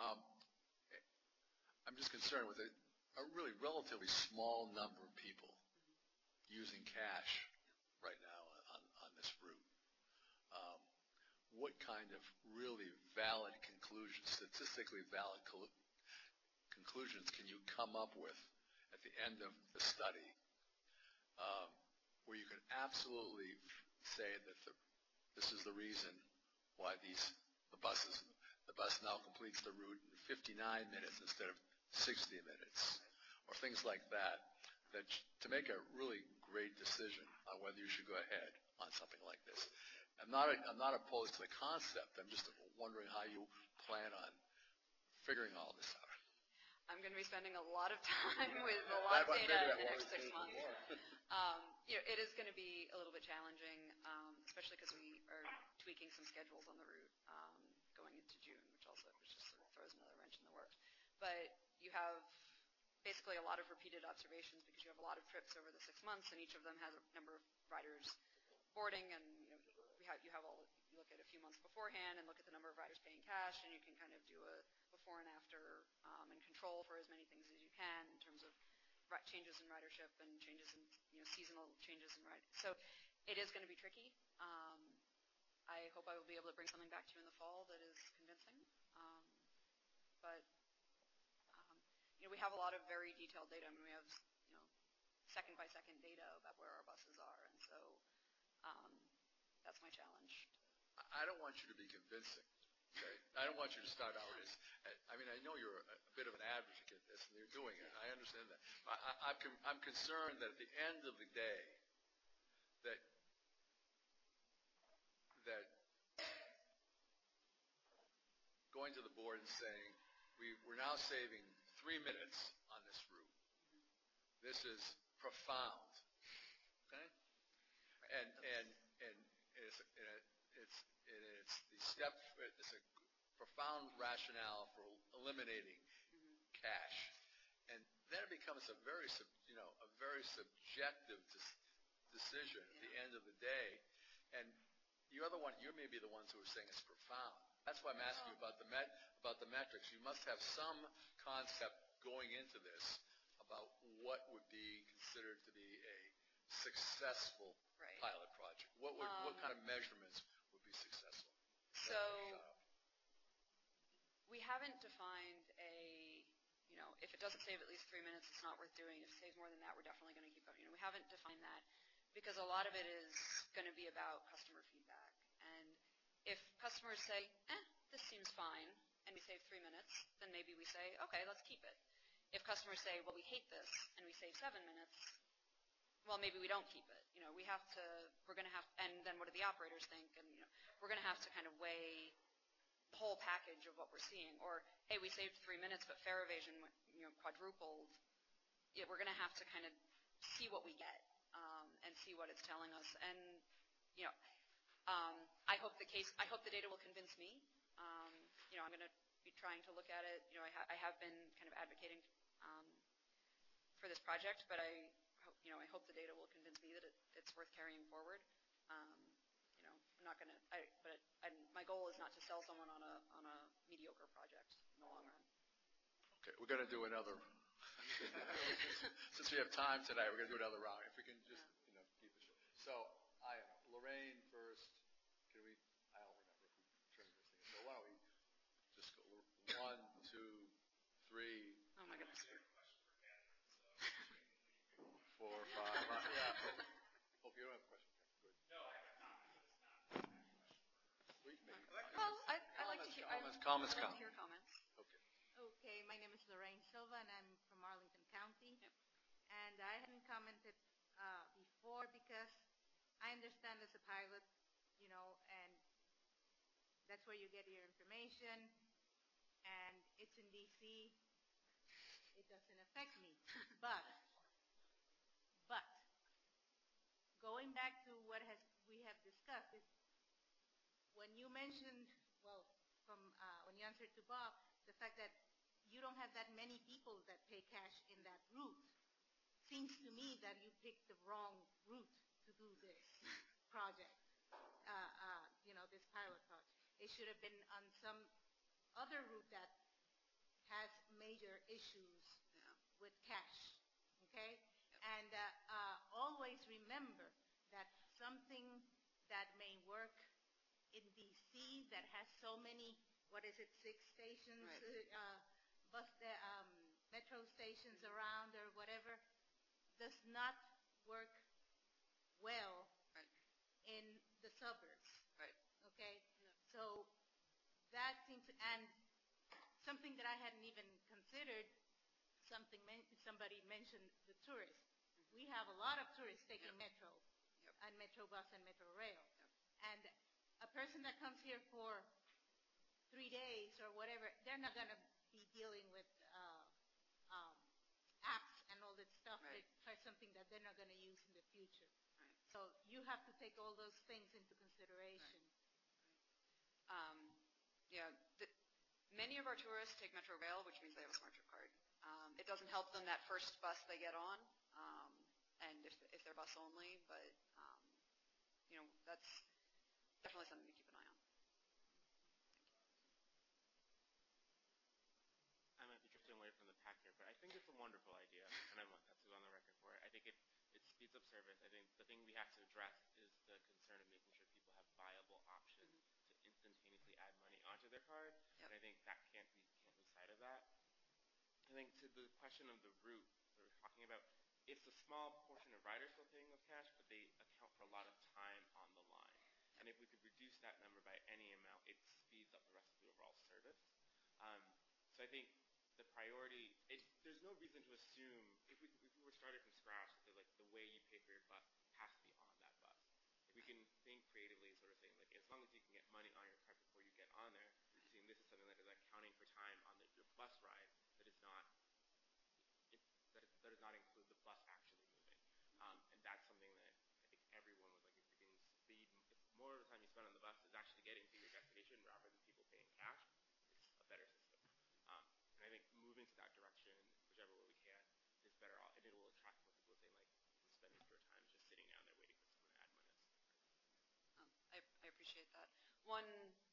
I'm just concerned with a really relatively small number of people using cash right now on this route. What kind of really valid conclusions, statistically valid conclusions can you come up with at the end of the study where you can absolutely say that this is the reason why the bus now completes the route in 59 minutes instead of 60 minutes, or things like that to make a really great decision on whether you should go ahead on something like this. I'm not opposed to the concept. I'm just wondering how you plan on figuring all this out. I'm going to be spending a lot of time with a lot of data in the next 6 months. It is going to be a little bit challenging, especially because we are tweaking some schedules on the route going into June, which just sort of throws another wrench in the works. But you have basically a lot of repeated observations because you have a lot of trips over the 6 months, and each of them has a number of riders boarding, and you look at a few months beforehand and look at the number of riders paying cash, and you can kind of do a before and after and control for as many things as you can in terms of changes in ridership and changes in seasonal changes in riding. So it is going to be tricky. I hope I will be able to bring something back to you in the fall that is convincing. But we have a lot of very detailed data. I mean, we have second by second data about where our buses are, and so that's my challenge. I don't want you to be convincing. Okay? I don't want you to start out as, I mean, I know you're a bit of an advocate of this, and you're doing it. I understand that. I'm concerned that at the end of the day, that going to the board and saying, we're now saving 3 minutes on this route. This is profound. Okay? And it's a profound rationale for eliminating cash, and then it becomes a very subjective decision at the end of the day. And you may be the ones who are saying it's profound. That's why I'm asking you about the metrics. You must have some concept going into this about what would be considered to be a successful pilot project. What kind of measurements would be successful? So we haven't defined if it doesn't save at least 3 minutes, it's not worth doing. If it saves more than that, we're definitely going to keep going. We haven't defined that because a lot of it is going to be about customer feedback. And if customers say, this seems fine, and we save 3 minutes, then maybe we say, okay, let's keep it. If customers say, well, we hate this, and we save 7 minutes, well, maybe we don't keep it. And then what do the operators think? And we're going to have to kind of weigh the whole package of what we're seeing. Or, hey, we saved 3 minutes, but fare evasion quadrupled. We're going to have to kind of see what we get and see what it's telling us. And I hope the data will convince me. I'm going to be trying to look at it. I have been kind of advocating for this project, but I hope the data will convince me that it's worth carrying forward. I'm not going to. My goal is not to sell someone on a mediocre project in the long run. Okay, we're going to do another. Since we have time tonight, we're going to do another round. If we can just keep it short. So Lorraine first. I don't remember if we turned this thing. So why don't we just go 1, 2, 3. Oh my goodness. 4, 5. Yeah. Hope you don't have a question. Good. No, I have not. Well, I like to hear comments. Okay. Okay, my name is Lorraine Silva, and I'm from Arlington County. Yep. And I hadn't commented before because I understand it's a pilot, and that's where you get your information, and it's in D.C., we have discussed is when you mentioned, when you answered to Bob, the fact that you don't have that many people that pay cash in that route, seems to me that you picked the wrong route to do this project, this pilot project. It should have been on some other route that has major issues with cash, okay? And always remember that something that may work in D.C. that has so many, 6 stations, metro stations around or whatever, does not work well in the suburbs. Right. Okay? So that seems, and something that I hadn't even considered, somebody mentioned the tourists. We have a lot of tourists taking metro, and metro bus and metro rail. And a person that comes here for 3 days or whatever, they're not going to be dealing with apps and all that stuff. Right. They try something that they're not going to use in the future. Right. So you have to take all those things into consideration. Many of our tourists take Metro Rail, which means they have a smart trip card. It doesn't help them that first bus they get on, and if they're bus only, but that's definitely something to keep an eye on. I might be drifting away from the pack here, but I think it's a wonderful idea, and I want that to go on the record for it. I think it speeds up service. I think the thing we have to address is the concern of making sure people have viable options to instantaneously add money onto their card, and I think that can't lose sight of that. I think to the question of the route that we're talking about, it's a small portion of riders still paying with cash, but they account for a lot of time on the line. And if we could reduce that number by any amount, it speeds up the rest of the overall service. So I think the priority, there's no reason to assume, if we were started from scratch, that the way you pay for your bus has to be on that bus. If we can think creatively, sort of saying, as long as you can get money on your card before you get on there, seeing this is something that is accounting for time on your bus ride that does not include the bus actually moving. And that's something that I think everyone would like. If more of the time you spend on the bus is actually getting to your destination rather than people paying cash, it's a better system. And I think moving to that direction, whichever way we can, is better off, and it will attract more people saying, spending fewer time just sitting down there waiting for someone to add money. I appreciate that. One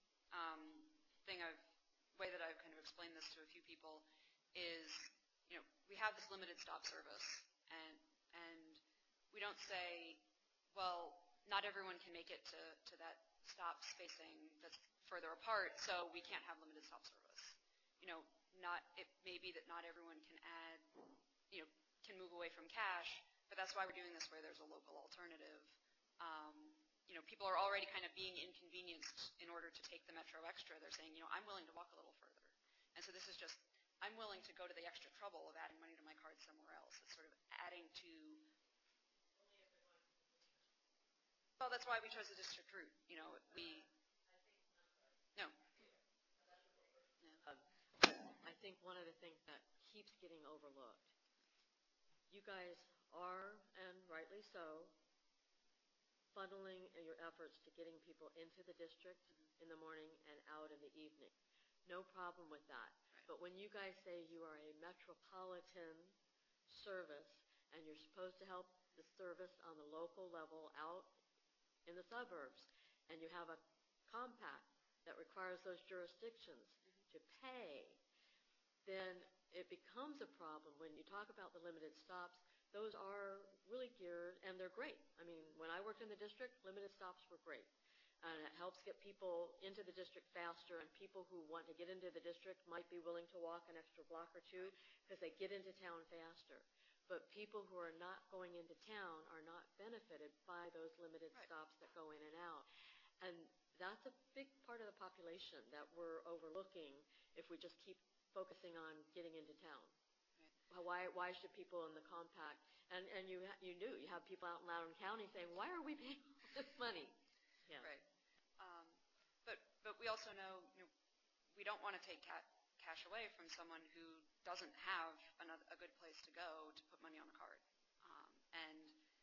way that I've kind of explained this to a few people is, we have this limited stop service, and we don't say, well, not everyone can make it to that stop spacing that's further apart, so we can't have limited stop service. It may be that not everyone can can move away from cash, but that's why we're doing this where there's a local alternative. People are already kind of being inconvenienced in order to take the Metro Extra. They're saying, I'm willing to walk a little further. And so this is just, I'm willing to go to the extra trouble of adding money to my card somewhere else. It's sort of adding to... Well, that's why we chose the district route. No. I think one of the things that keeps getting overlooked, you guys are, and rightly so, funneling your efforts to getting people into the district in the morning and out in the evening. No problem with that. Right. But when you guys say you are a metropolitan service and you're supposed to help the service on the local level out in the suburbs, and you have a compact that requires those jurisdictions to pay, then it becomes a problem. When you talk about the limited stops, those are really geared, and they're great. I mean, when I worked in the district, limited stops were great. And it helps get people into the district faster, and people who want to get into the district might be willing to walk an extra block or two because they get into town faster. But people who are not going into town are not benefited by those limited stops that go in and out. And that's a big part of the population that we're overlooking if we just keep focusing on getting into town. Why should people in the compact, and you have people out in Loudoun County saying, why are we paying all this money? Yeah. Right. But we also know, we don't want to take cash away from someone who doesn't have a good place to go to put money on a card. And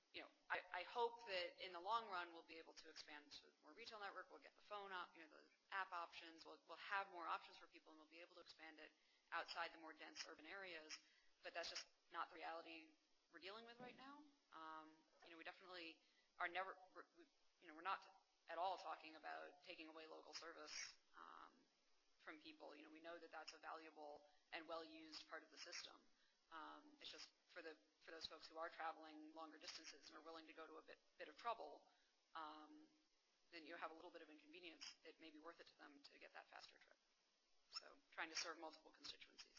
I hope that in the long run we'll be able to expand to more retail network. We'll get the phone up, the app options. We'll have more options for people, and we'll be able to expand it outside the more dense urban areas. But that's just not the reality we're dealing with right now. We definitely are never. We're not at all talking about taking away local service from people. We know that that's a valuable and well-used part of the system. It's just for those folks who are traveling longer distances and are willing to go to a bit of trouble, then you have a little bit of inconvenience. It may be worth it to them to get that faster trip. So trying to serve multiple constituencies.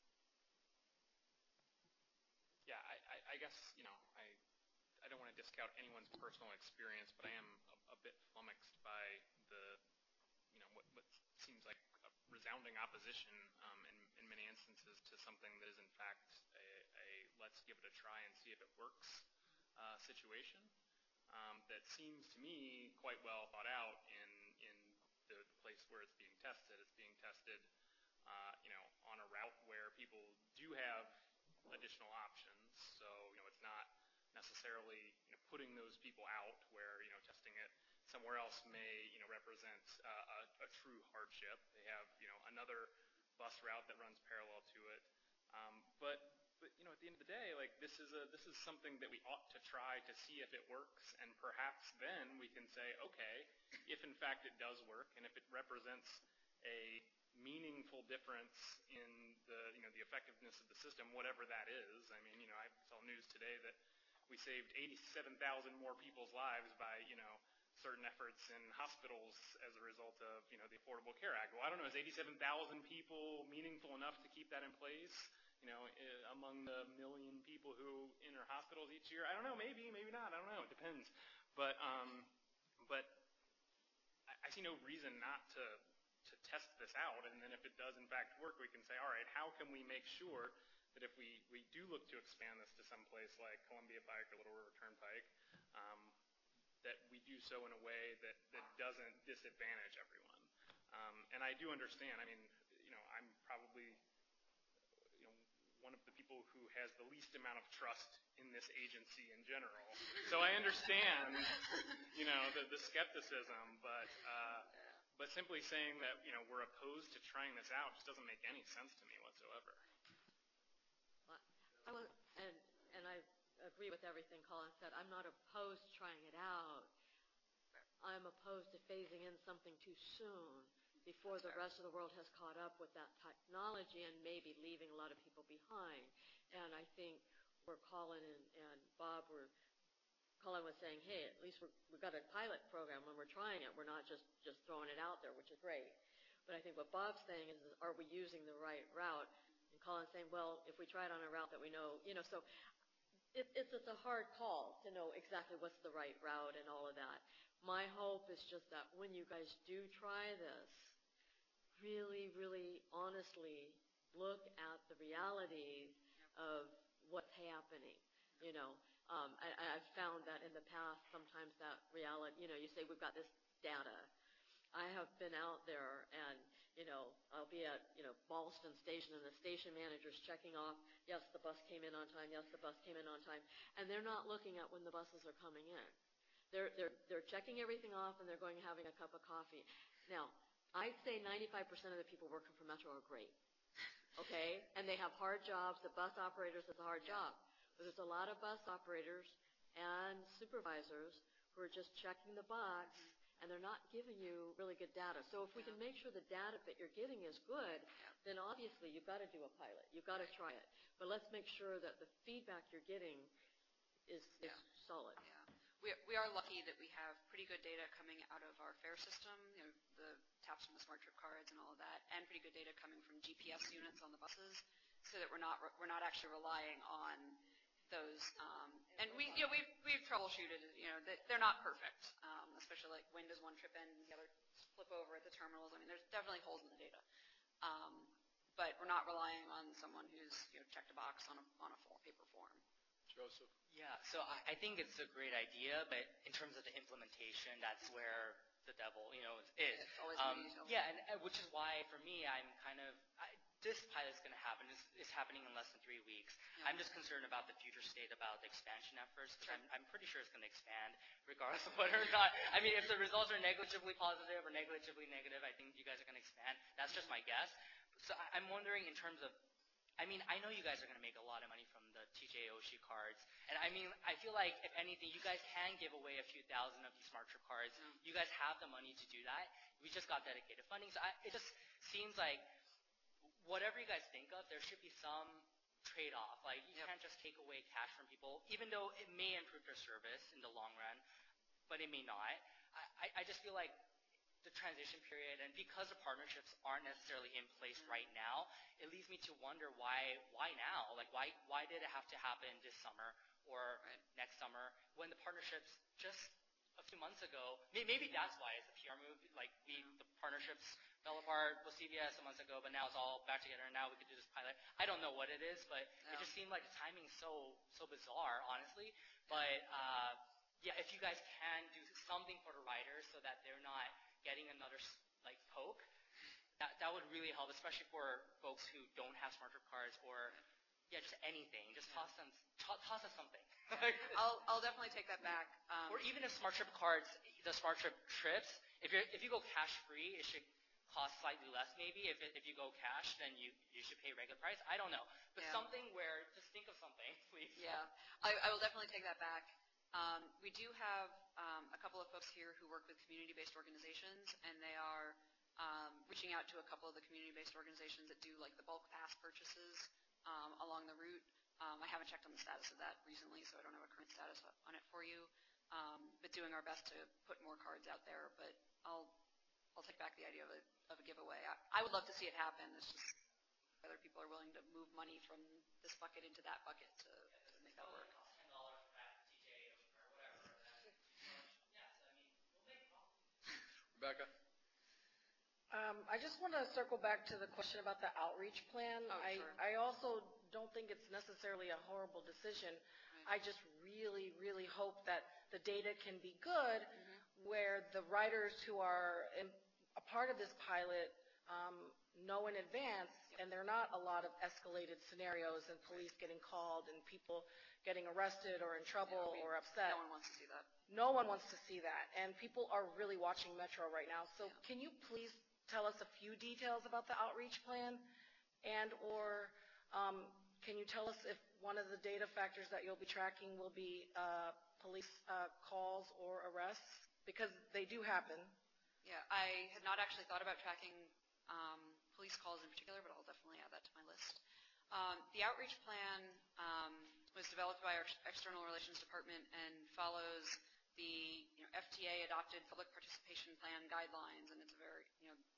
Yeah, I guess, I don't want to discount anyone's personal experience, but I am a bit flummoxed by what seems like a resounding opposition in many instances to something that is in fact a let's give it a try and see if it works situation that seems to me quite well thought out in the place where it's being tested. It's being tested on a route where people do have additional options. So it's not necessarily putting those people out where testing it somewhere else may represent a true hardship. They have another bus route that runs parallel to it. But at the end of the day, this is something that we ought to try to see if it works, and perhaps then we can say, okay, if in fact it does work, and if it represents a meaningful difference in the effectiveness of the system, whatever that is. I mean, I saw news today that we saved 87,000 more people's lives by certain efforts in hospitals as a result of the Affordable Care Act. Well, I don't know, is 87,000 people meaningful enough to keep that in place? Among the million people who enter hospitals each year, I don't know, maybe not, I don't know, it depends. But I see no reason not to test this out, and then if it does in fact work, we can say, all right, how can we make sure that if we do look to expand this to some place like Columbia Pike or Little River Turnpike, that we do so in a way that doesn't disadvantage everyone. And I do understand, I mean, I'm probably one of the people who has the least amount of trust in this agency in general. So I understand, the skepticism, but simply saying that, we're opposed to trying this out just doesn't make any sense to me whatsoever. And I agree with everything Colin said. I'm not opposed to trying it out. I'm opposed to phasing in something too soon before the rest of the world has caught up with that technology and maybe leaving a lot of people behind. And I think where Colin and Bob Colin was saying, hey, at least we've got a pilot program when we're trying it. We're not just throwing it out there, which is great. But I think what Bob's saying is are we using the right route? And Colin's saying, well, if we try it on a route that we know, so it's a hard call to know exactly what's the right route and all of that. My hope is just that when you guys do try this, really, really honestly look at the realities of what's happening. I've found that in the past, sometimes that reality, you say we've got this data. I have been out there and, I'll be at, Ballston Station and the station manager's checking off, yes, the bus came in on time, yes, the bus came in on time, and they're not looking at when the buses are coming in. They're checking everything off and they're going and having a cup of coffee. Now, I'd say 95% of the people working for Metro are great, okay? And they have hard jobs. The bus operators have a hard job. But there's a lot of bus operators and supervisors who are just checking the box, and they're not giving you really good data. So if we can make sure the data that you're getting is good, then obviously you've got to do a pilot. You've got to try it. But let's make sure that the feedback you're getting is solid. Yeah. We are lucky that we have pretty good data coming out of our fare system, the taps from the Smart Trip cards and all of that, and pretty good data coming from GPS units on the buses, so that we're not actually relying on those. And we've troubleshooted. They're not perfect, especially like when does one trip end and the other flip over at the terminals. I mean, there's definitely holes in the data. But we're not relying on someone who's checked a box on a paper form. Joseph? Yeah, so I think it's a great idea, but in terms of the implementation, that's where the devil, is. It's always the detail. Yeah, and which is why for me, I'm kind of this pilot's going to happen. It's happening in less than 3 weeks. I'm just concerned about the future state, about the expansion efforts, because I'm pretty sure it's going to expand regardless of whether or not. I mean, if the results are negligibly positive or negligibly negative, I think you guys are going to expand. That's just my guess. So I'm wondering in terms of, I mean, I know you guys are going to make a lot of money from the TJ Oshii cards. And I mean, I feel like, if anything, you guys can give away a few thousand of these Smart Trip cards. You guys have the money to do that. We just got dedicated funding. So it just seems like whatever you guys think of, there should be some trade-off. Like, you can't just take away cash from people, even though it may improve their service in the long run, but it may not. I just feel like the transition period, and because the partnerships aren't necessarily in place right now, it leads me to wonder why now? Like, why did it have to happen this summer or next summer when the partnerships just a few months ago, maybe that's why it's a PR move, like the partnerships fell apart with CVS a month ago, but now it's all back together and now we could do this pilot. I don't know what it is, but it just seemed like the timing is so bizarre, honestly. But yeah, if you guys can do something for the riders so that they're not getting another like poke, that would really help, especially for folks who don't have Smart Trip cards or just anything. Just toss us something. I'll definitely take that back. Or even if Smart Trip cards, the Smart Trip trips, if you go cash free, it should cost slightly less maybe. If you go cash, then you should pay regular price. I don't know, but something where just think of something, please. Yeah, I will definitely take that back. We do have a couple of folks here who work with community-based organizations, and they are reaching out to a couple of the community-based organizations that do like the bulk pass purchases along the route. I haven't checked on the status of that recently, so I don't have a current status on it for you. But doing our best to put more cards out there. But I'll take back the idea of a giveaway. I would love to see it happen. It's just whether people are willing to move money from this bucket into that bucket to make that work. Rebecca? I just want to circle back to the question about the outreach plan. Sure. I also don't think it's necessarily a horrible decision. I just really, really hope that the data can be good where the riders who are a part of this pilot know in advance, and there are not a lot of escalated scenarios and police getting called and people getting arrested or in trouble or upset. No one wants to see that. No one wants to see that, and people are really watching Metro right now. So can you please tell us a few details about the outreach plan, and or can you tell us if one of the data factors that you'll be tracking will be police calls or arrests? Because they do happen. Yeah, I had not actually thought about tracking police calls in particular, but I'll definitely add that to my list. The outreach plan was developed by our External Relations Department and follows the FTA adopted public participation plan guidelines, and it's a very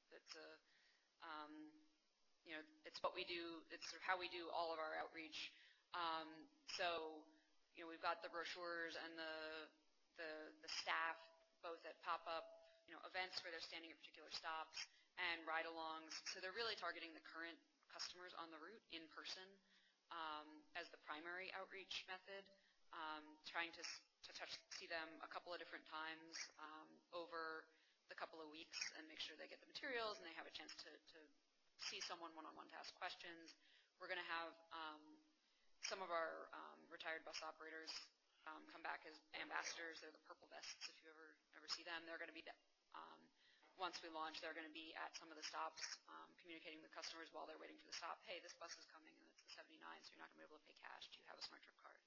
it's what we do. It's sort of how we do all of our outreach. So we've got the brochures and the staff both at pop-up events where they're standing at particular stops and ride-alongs. So they're really targeting the current customers on the route in person as the primary outreach method, trying to see them a couple of different times over the couple of weeks and make sure they get the materials and they have a chance to see someone one-on-one to ask questions. We're going to have some of our retired bus operators come back as ambassadors. They're the purple vests, if you ever see them. They're going to be, once we launch, they're going to be at some of the stops communicating with customers while they're waiting for the stop. Hey, this bus is coming and it's the 79, so you're not going to be able to pay cash. Do you have a Smart Trip card?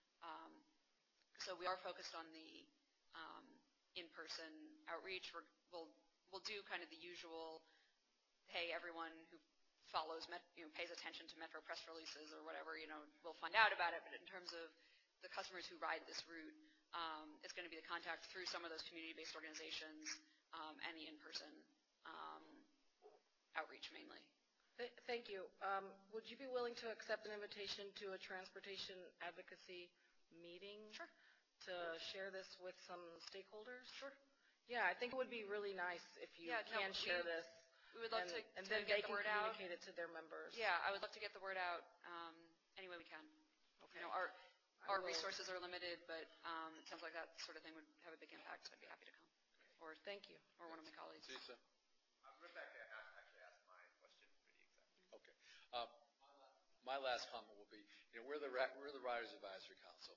So we are focused on the in-person outreach. We'll do kind of the usual, hey, everyone who follows, pays attention to Metro press releases or whatever, we'll find out about it. But in terms of the customers who ride this route, it's going to be the contact through some of those community-based organizations and the in-person outreach mainly. Thank you. Would you be willing to accept an invitation to a transportation advocacy meeting? Sure. To share this with some stakeholders? Sure. Yeah, I think it would be really nice if you can share this. We would love to and then get they the can word out. Communicate it to their members. Yeah, I would love to get the word out any way we can. Okay. Our resources are limited, but it sounds like that sort of thing would have a big impact, so I'd be happy to come. Or thank you. Or one of my colleagues. Lisa? Rebecca actually asked my question pretty exactly. Okay. My last comment will be, we're the Riders Advisory Council.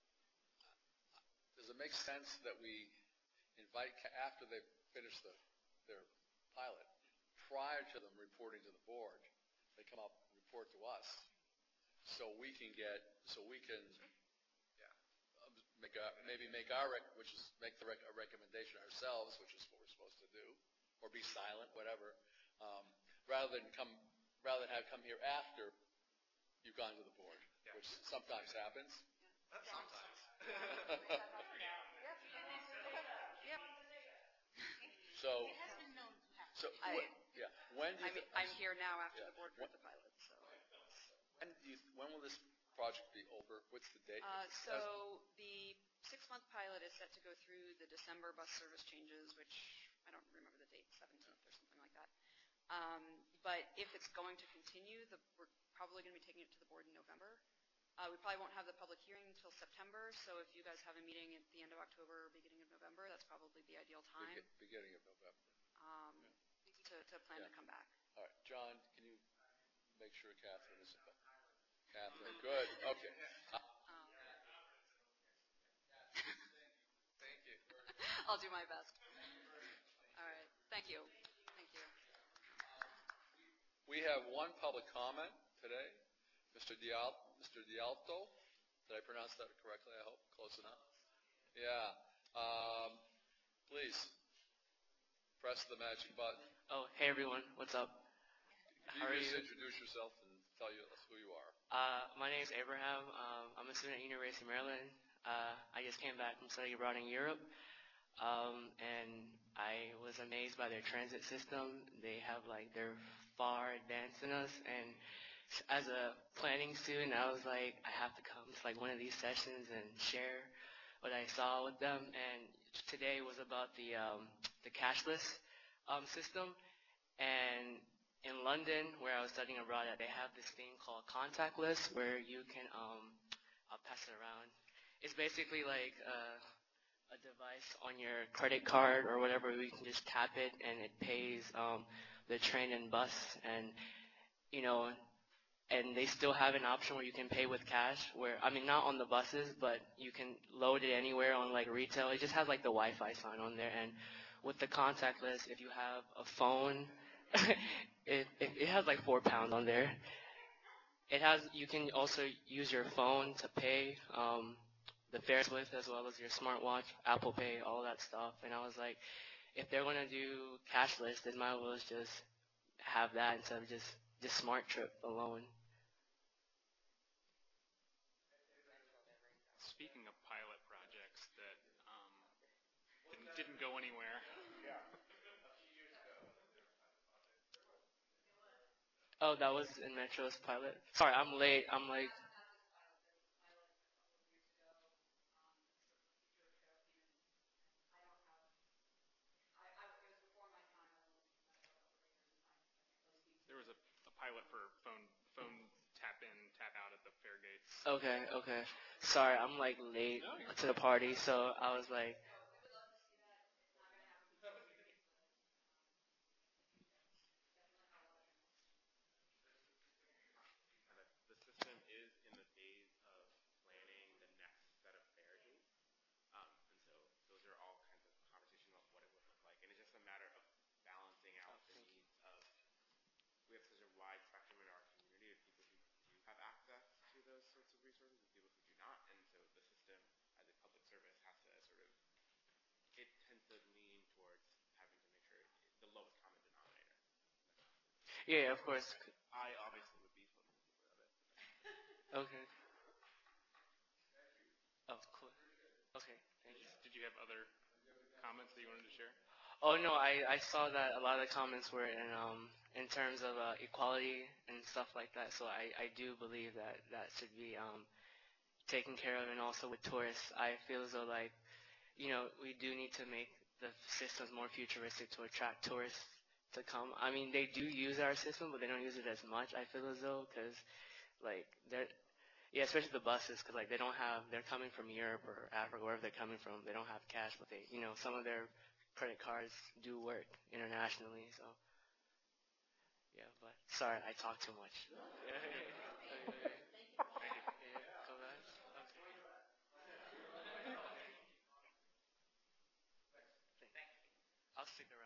Does it make sense that we invite, after they finish their pilot, prior to them reporting to the board, they come up and report to us, so we can make a recommendation ourselves, which is what we're supposed to do, or be silent, whatever, rather than have come here after you've gone to the board, which sometimes happens. Sometimes. So, It has been known to happen. when do you I'm here now after the board heard the pilot, so. when will this project be over? What's the date? So the 6-month pilot is set to go through the December bus service changes, which I don't remember the date, 17th or something like that. But if it's going to continue, we're probably going to be taking it to the board in November. We probably won't have the public hearing until September, so if you guys have a meeting at the end of October or beginning of November, that's probably the ideal time Beginning of November. to plan to come back. All right, John, can you make sure Catherine is... Catherine, good, okay. Thank you. I'll do my best. All right, thank you. Thank you. We have one public comment today. Mr. Dialto. Did I pronounce that correctly, I hope? Close enough? Yeah. Please, press the magic button. Oh, hey everyone. What's up? How are you? Introduce yourself and tell us who you are. My name is Abraham. I'm a student at University of Maryland. I just came back from studying abroad in Europe. And I was amazed by their transit system. They have they're far advanced in us. And as a planning student, I was like, I have to come to one of these sessions and share what I saw with them. And today was about the cashless system. And in London, where I was studying abroad, they have this thing called contactless, where you can, I'll pass it around. It's basically like a device on your credit card or whatever. We can just tap it and it pays the train and bus, and and they still have an option where you can pay with cash, not on the buses, but you can load it anywhere on retail. It just has the Wi-Fi sign on there, and with the contactless, if you have a phone, it has 4 pounds on there. You can also use your phone to pay the fares with, as well as your smartwatch, Apple Pay, all that stuff. And I was like, if they're going to do cashless, they might as well just have that instead of just Smart Trip alone. Speaking of pilot projects that didn't go anywhere. Oh, that was in Metro's pilot? Sorry, I'm late. There was a pilot for phone tap in, tap out at the fare gates. Okay. Sorry, I'm late to the party, so I was like... The system is in the phase of planning the next set of fare gates. And so those are all kinds of conversations about what it would look like. And it's just a matter of balancing out the needs of, we have such a wide spectrum in our community of people who do have access to those sorts of resources and people who do not. And so the system as a public service has to it tends to lean towards having to make sure the lowest common denominator. Yeah, of course. I obviously would be supportive of it. Okay. Oh, cool. Okay, thank you. Did you have other comments that you wanted to share? Oh, no, I saw that a lot of the comments were in terms of equality and stuff like that, so I do believe that should be taken care of. And also with tourists, I feel as though we do need to make the systems more futuristic to attract tourists to come. I mean, they do use our system, but they don't use it as much, I feel as though, because especially the buses, because they're coming from Europe or Africa, wherever they're coming from. They don't have cash, but some of their credit cards do work internationally. So Yeah, but sorry, I talk too much. I'll stick around.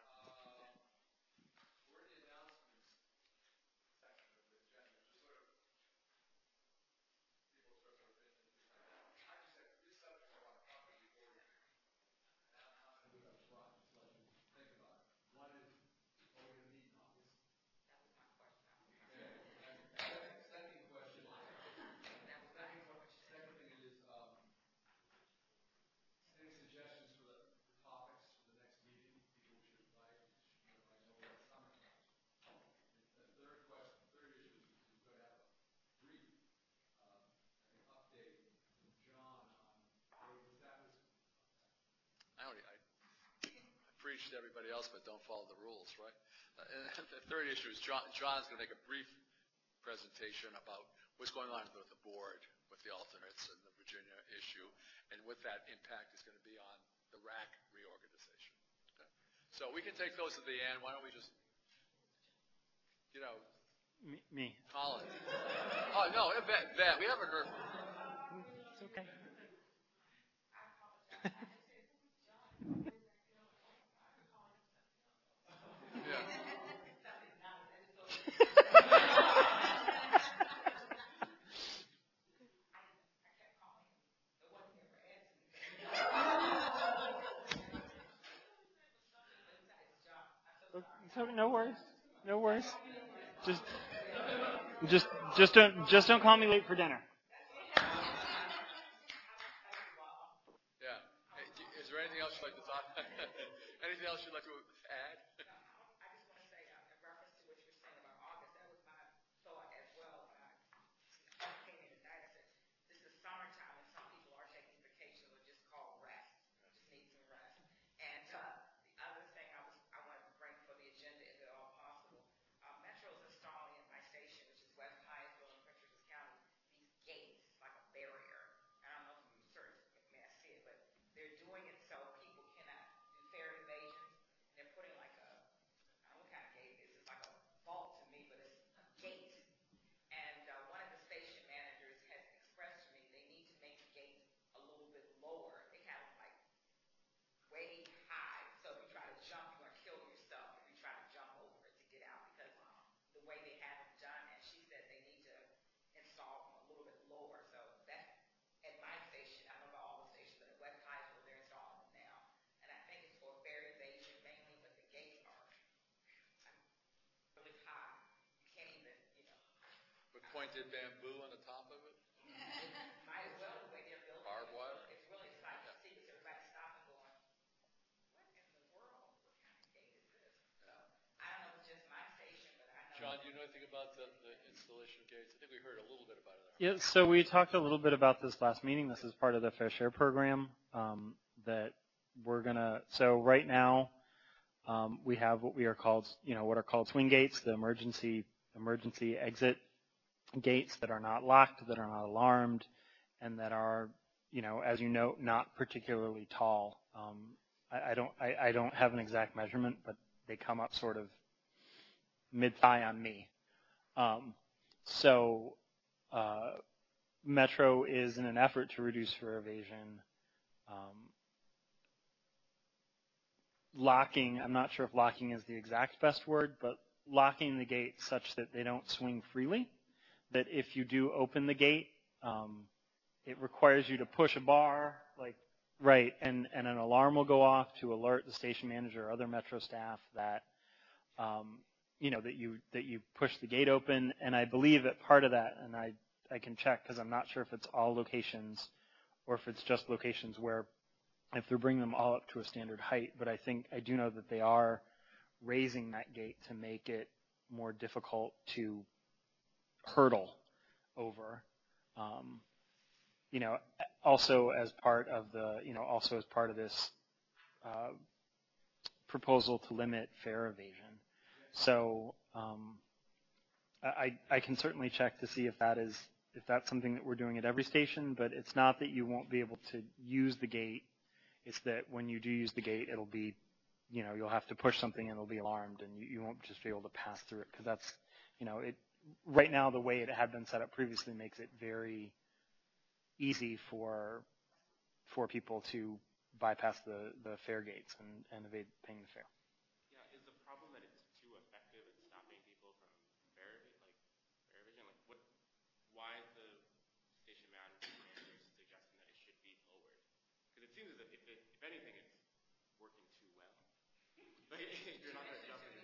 I preach to everybody else, but don't follow the rules, right? And the third issue is John's going to make a brief presentation about what's going on with the board, with the alternates and the Virginia issue, and what that impact is going to be on the RAC reorganization. Okay? So we can take those at the end. Why don't we just, Me. Colin. Oh, no, Ben, we haven't heard from him. It's okay. So no worries. No worries. Just don't call me late for dinner. Yeah. Hey, is there anything else you'd like to talk about? Anything else you'd like to add? Pointed bamboo on the top of it? Might as well, the way they're building barbed wire? It's really like you see this, everybody's stopping going, what in the world? What kind of gate is this? So, I don't know if it's just my station, but I know. John, do you know anything about the installation of gates? I think we heard a little bit about it. Yeah, so we talked a little bit about this last meeting. This is part of the Fair Share program that we're gonna. So right now, we have what are called swing gates, the emergency exit gates that are not locked, that are not alarmed, and that are, as you know, not particularly tall. I don't have an exact measurement, but they come up sort of mid-thigh on me. So Metro is, in an effort to reduce fare evasion, locking, I'm not sure if locking is the exact best word, but locking the gate such that they don't swing freely, that if you do open the gate, it requires you to push a bar, and an alarm will go off to alert the station manager or other Metro staff that, that you push the gate open. And I believe that part of that, and I can check because I'm not sure if it's all locations or if it's just locations where if they're bringing them all up to a standard height, but I do know that they are raising that gate to make it more difficult to hurdle over. Also as part of this proposal to limit fare evasion. So I can certainly check to see if that's something that we're doing at every station, but it's not that you won't be able to use the gate. It's that when you do use the gate, it'll be, you'll have to push something and it'll be alarmed, and you won't just be able to pass through it, because right now the way it had been set up previously makes it very easy for people to bypass the fare gates and evade paying the fare. Yeah, is the problem that it's too effective at stopping people from fare evasion? Why is the station manager suggesting that it should be lowered? Because it seems as if anything, it's working too well. Like, you're not going to jump in.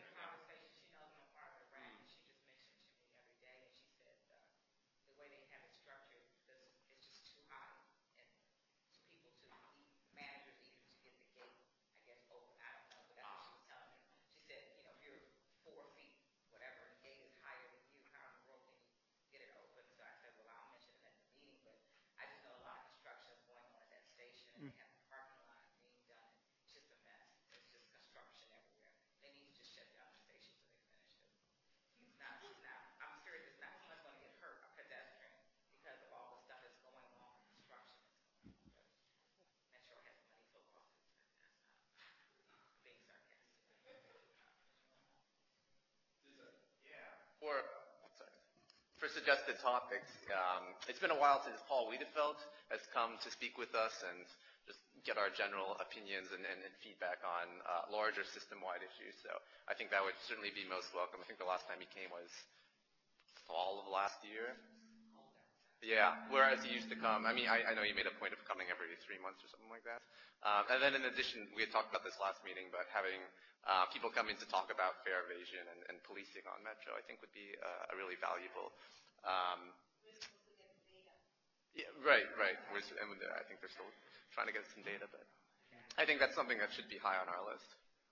For suggested topics, it's been a while since Paul Wiedefeld has come to speak with us and just get our general opinions and feedback on larger system-wide issues. So I think that would certainly be most welcome. I think the last time he came was fall of last year. Yeah, whereas he used to come, I know he made a point of coming every 3 months or something like that. And then in addition, we had talked about this last meeting, but having people come in to talk about fare evasion and policing on Metro, I think would be a really valuable. Yeah, right. And I think they're still trying to get some data, but I think that's something that should be high on our list.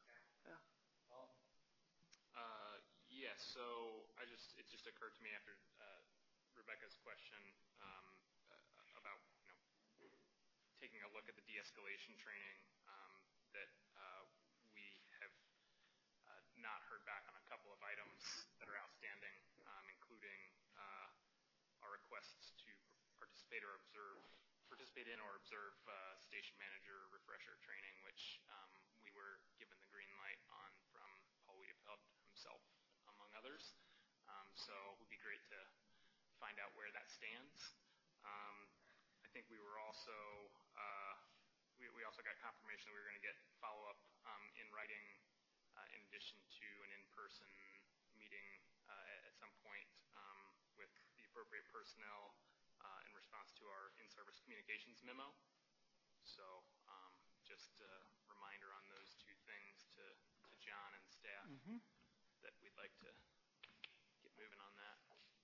Yeah, so it just occurred to me after Rebecca's question about taking a look at the de-escalation training that we have not heard back on a couple of items that are outstanding, including our requests to participate in or observe station manager refresher training, which we were given the green light on from Paul Wiedefeld himself, among others. So it would be great to find out where that stands. I think we were also we also got confirmation that we were going to get follow-up in writing in addition to an in-person meeting at some point with the appropriate personnel in response to our in-service communications memo. So just a reminder on those two things to John and staff that we'd like to get moving on that.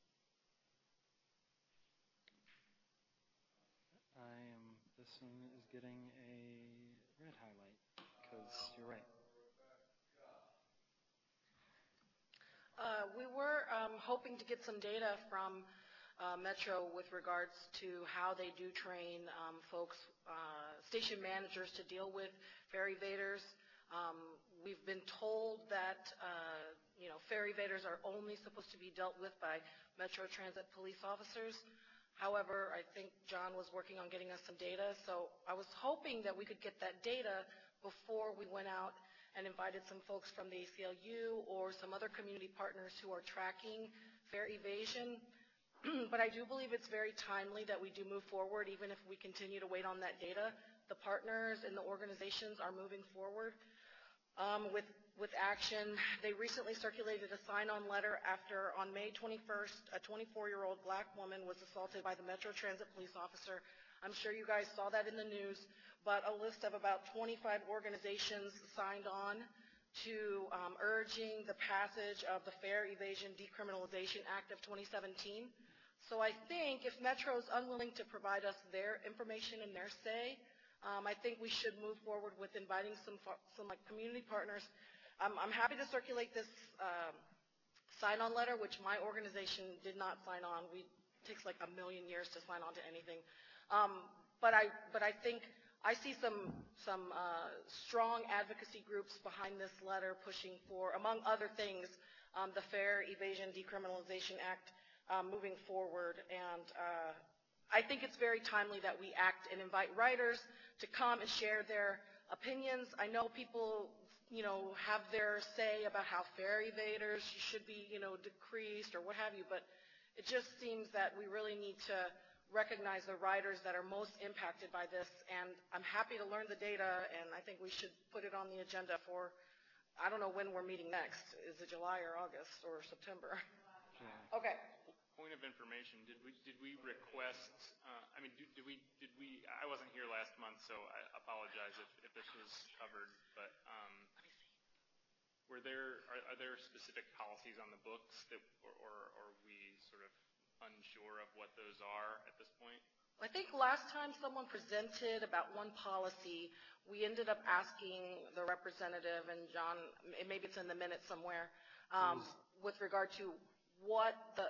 This one is getting a red highlight because you're right. We were hoping to get some data from Metro with regards to how they do train folks, station managers, to deal with fare evaders. We've been told that fare evaders are only supposed to be dealt with by Metro Transit police officers. However, I think John was working on getting us some data, so I was hoping that we could get that data before we went out and invited some folks from the ACLU or some other community partners who are tracking fare evasion. But I do believe it's very timely that we do move forward, even if we continue to wait on that data. The partners and the organizations are moving forward with action. They recently circulated a sign-on letter after, on May 21st, a 24-year-old black woman was assaulted by the Metro Transit police officer. I'm sure you guys saw that in the news, but a list of about 25 organizations signed on to urging the passage of the Fare Evasion Decriminalization Act of 2017. So I think if Metro is unwilling to provide us their information and their say, I think we should move forward with inviting some community partners. I'm happy to circulate this sign-on letter, which my organization did not sign on. It takes like 1 million years to sign on to anything. But I think I see some strong advocacy groups behind this letter pushing for, among other things, the Fare Evasion Decriminalization Act moving forward. And I think it's very timely that we act and invite writers to come and share their opinions. I know people have their say about how fare evaders should be, decreased or what have you, but it just seems that we really need to recognize the riders that are most impacted by this, and I'm happy to learn the data, and I think we should put it on the agenda for, I don't know when we're meeting next. Is it July or August or September? Okay. Point of information, did we request, I wasn't here last month, so I apologize if this was covered, but are there specific policies on the books that, or are we sort of unsure of what those are at this point? I think last time someone presented about one policy, we ended up asking the representative, and John, maybe it's in the minutes somewhere, with regard to what the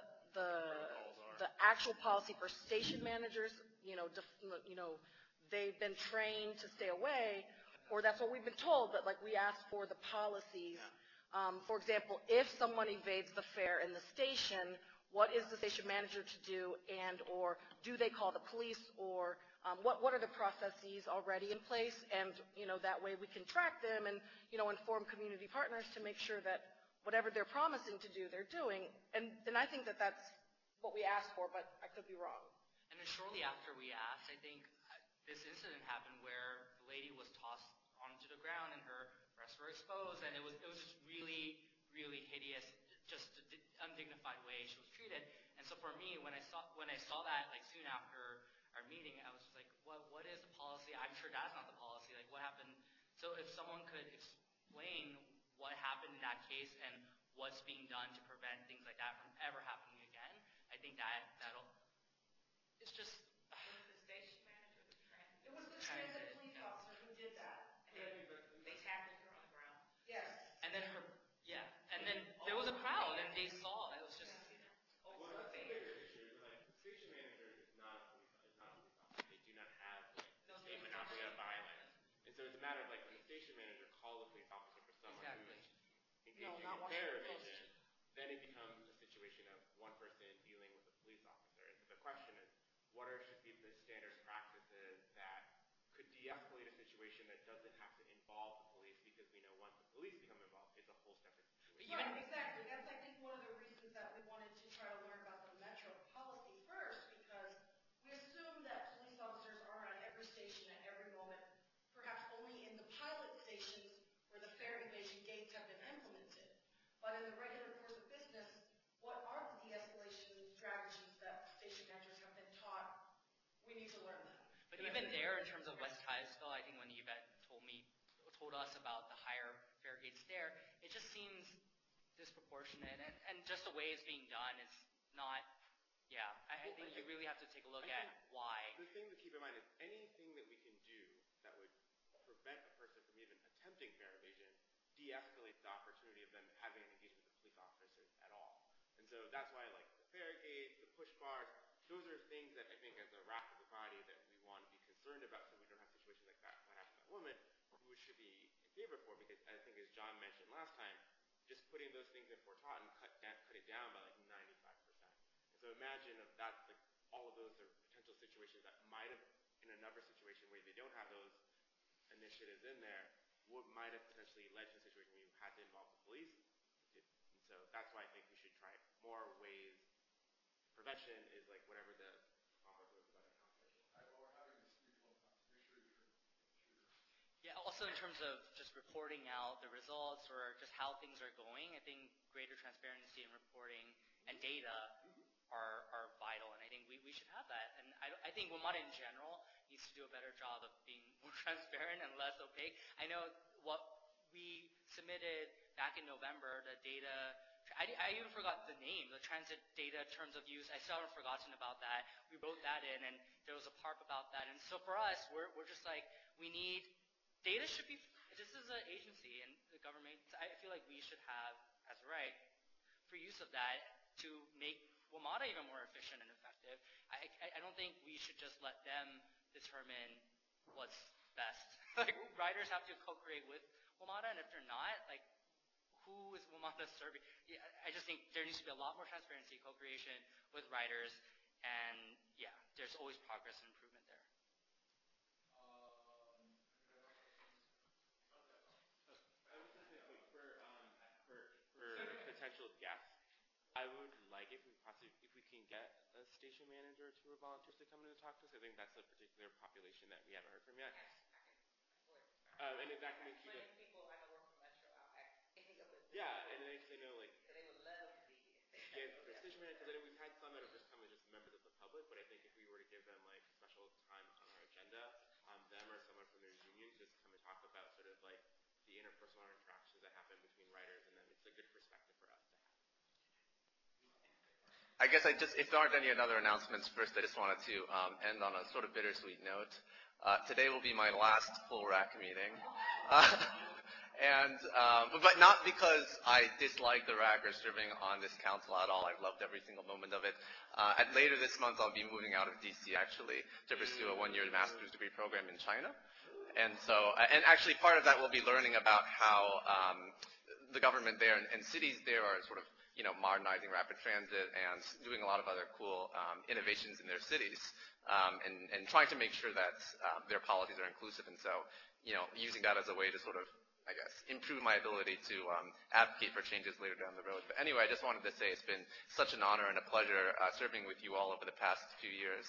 actual policy for station managers, they've been trained to stay away, or that's what we've been told, but like we asked for the policies. For example, if someone evades the fare in the station, what is the station manager to do, and or do they call the police, or what are the processes already in place, and that way we can track them and inform community partners to make sure that whatever they're promising to do, they're doing. And I think that that's what we asked for, but I could be wrong. And then shortly after we asked, I think this incident happened where the lady was tossed onto the ground and her breasts were exposed, and it was just really, really hideous, just the undignified way she was treated. And so for me, when I saw that, like soon after our meeting, I was just like, what is the policy? I'm sure that's not the policy. Like, what happened? So if someone could explain what happened in that case and what's being done to prevent things like that from ever happening again, I think that'll. It's just. The station manager, It was the transit police officer who did that. They tackled her on the ground. Yes. And then and then there was a crowd, and they saw. It was just. Well, that's a bigger issue. Like, the station manager is not a police officer. They do not have a monopoly of violence. And so it's a matter of, like, when the station manager calls a police officer for someone who's engaging in fare evasion, then it becomes a situation of one person dealing with a police officer. And so the question is, what should be the standard practices that could de-escalate a situation that doesn't have to involve the police, because we know once the police become involved, it's a whole separate situation. Right, exactly. That's, I think, one of the reasons that we wanted to try to learn about the Metro policy first, because we assume that police officers are at every station at every moment, perhaps only in the pilot stations where the fare evasion gates have been implemented. But in the regular course of business, what are the de-escalation strategies that station managers have been taught? We need to learn them. But even there, in terms of West Hyattsville, I think when Yvette told us about the higher fare gates there, it just seems disproportionate, and just the way it's being done is not. Yeah, I think you really have to take a look at why. The thing to keep in mind is anything that we can do that would prevent a person from even attempting fare evasion de-escalates the opportunity of them having an engagement with the police officers at all. And so that's why, like, the fare gates, the push bars, those are things that I think as a RAC of the body that we want to be concerned about, so we don't have situations like that what happened to that woman, who should be in favor for, because I think as John mentioned last time, just putting those things in Fort Totten cut it down by like 95%. And so imagine if that's like, all of those are potential situations that might have, in another situation where they don't have those initiatives in there, what might have potentially led to a situation where you had to involve the police. And so that's why I think we should try more ways. Prevention is like whatever the Yeah, also in terms of just reporting out the results or just how things are going, I think greater transparency in reporting and data are vital, and I think we should have that. And I think WMATA in general needs to do a better job of being more transparent and less opaque. I know what we submitted back in November, the data, I even forgot the name, the transit data terms of use. I still haven't forgotten about that. We wrote that in, and there was a part about that. And so for us, we're just like, we need data should be, this is an agency and the government, I feel like we should have, as a right, free use of that to make WMATA even more efficient and effective. I don't think we should just let them determine what's best. Like, riders have to co-create with WMATA, and if they're not, like, who is WMATA serving? Yeah, I just think there needs to be a lot more transparency, co-creation with riders, and yeah, there's always progress and improvement there. transportation manager or two or volunteers to come in and talk to us? I think that's a particular population that we haven't heard from yet. And is that going to keep it? People I know work from Metro out acting up with Yeah, and then I know, like, so they would love to be here. yeah, transportation manager, because I know we've had some that have just come as just members of the public, but I think if we were to give them, like, special time on our agenda, them or someone from their union just come and talk about sort of, like, the interpersonal interactions that happen between writers and them, it's a good perspective for us to have. I guess if there aren't any other announcements, first I just wanted to end on a sort of bittersweet note. Today will be my last full RAC meeting. But not because I dislike the RAC or serving on this council at all. I've loved every single moment of it. Later this month, I'll be moving out of DC actually to pursue a one-year master's degree program in China. And actually part of that will be learning about how the government there and cities there are sort of, modernizing rapid transit and doing a lot of other cool innovations in their cities, and trying to make sure that their policies are inclusive. And so, using that as a way to sort of, I guess, improve my ability to advocate for changes later down the road. But anyway, I just wanted to say it's been such an honor and a pleasure serving with you all over the past few years.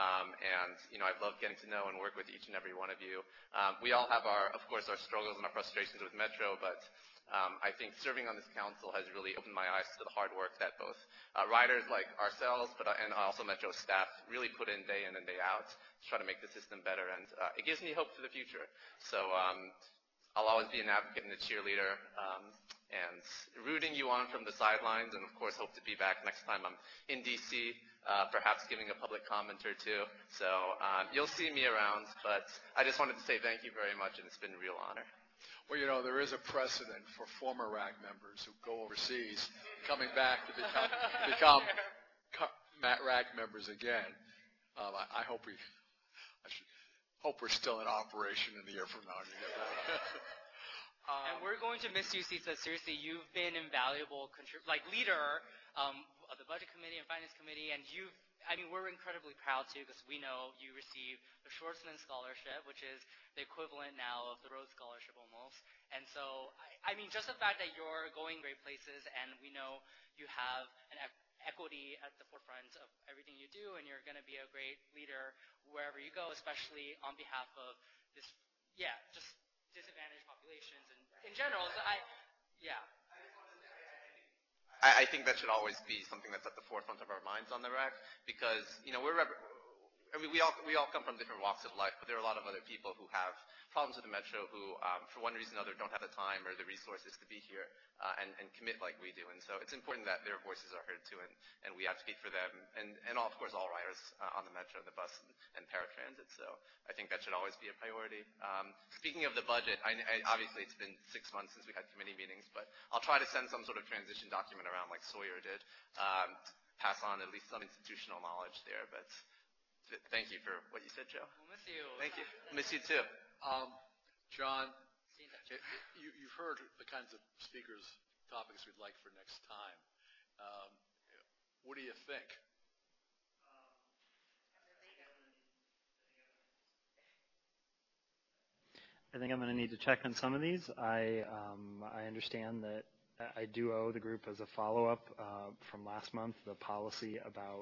I've loved getting to know and work with each and every one of you. We all have of course, our struggles and our frustrations with Metro, but I think serving on this council has really opened my eyes to the hard work that both writers like ourselves, and also Metro staff really put in day and day out to try to make the system better. And it gives me hope for the future. So I'll always be an advocate and a cheerleader, and rooting you on from the sidelines, and of course hope to be back next time I'm in DC, perhaps giving a public comment or two. So you'll see me around, but I just wanted to say thank you very much, and it's been a real honor. Well, there is a precedent for former RAC members who go overseas, coming back to become RAC members again. I hope we're still in operation in a year from now. And we're going to miss you, Sitza. Seriously, you've been invaluable, leader of the Budget Committee and Finance Committee, and we're incredibly proud too, because we know you received the Schwarzman Scholarship, which is the equivalent now of the Rhodes Scholarship almost. And so, just the fact that you're going great places, and we know you have an equity at the forefront of everything you do, and you're going to be a great leader wherever you go, especially on behalf of just disadvantaged populations and in general. I think that should always be something that's at the forefront of our minds on the RAC, because we all come from different walks of life, but there are a lot of other people who have problems with the Metro who, for one reason or another, don't have the time or the resources to be here and commit like we do. And so it's important that their voices are heard too, and we advocate for them, and of course all riders on the Metro, the bus, and paratransit. So I think that should always be a priority. Speaking of the budget, obviously it's been 6 months since we had committee meetings, but I'll try to send some sort of transition document around like Sawyer did, pass on at least some institutional knowledge there. But thank you for what you said, Joe. We'll miss you. Thank you. Miss you too. John, you've heard the kinds of topics we'd like for next time. What do you think? I think I'm going to need to check on some of these. I understand that I do owe the group as a follow-up from last month the policy about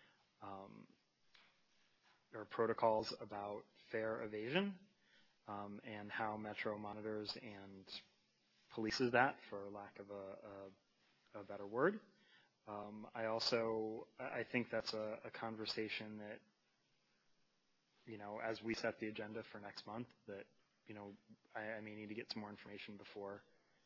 or protocols about fare evasion and how Metro monitors and polices that, for lack of a better word. I think that's a conversation that, as we set the agenda for next month, that, I may need to get some more information before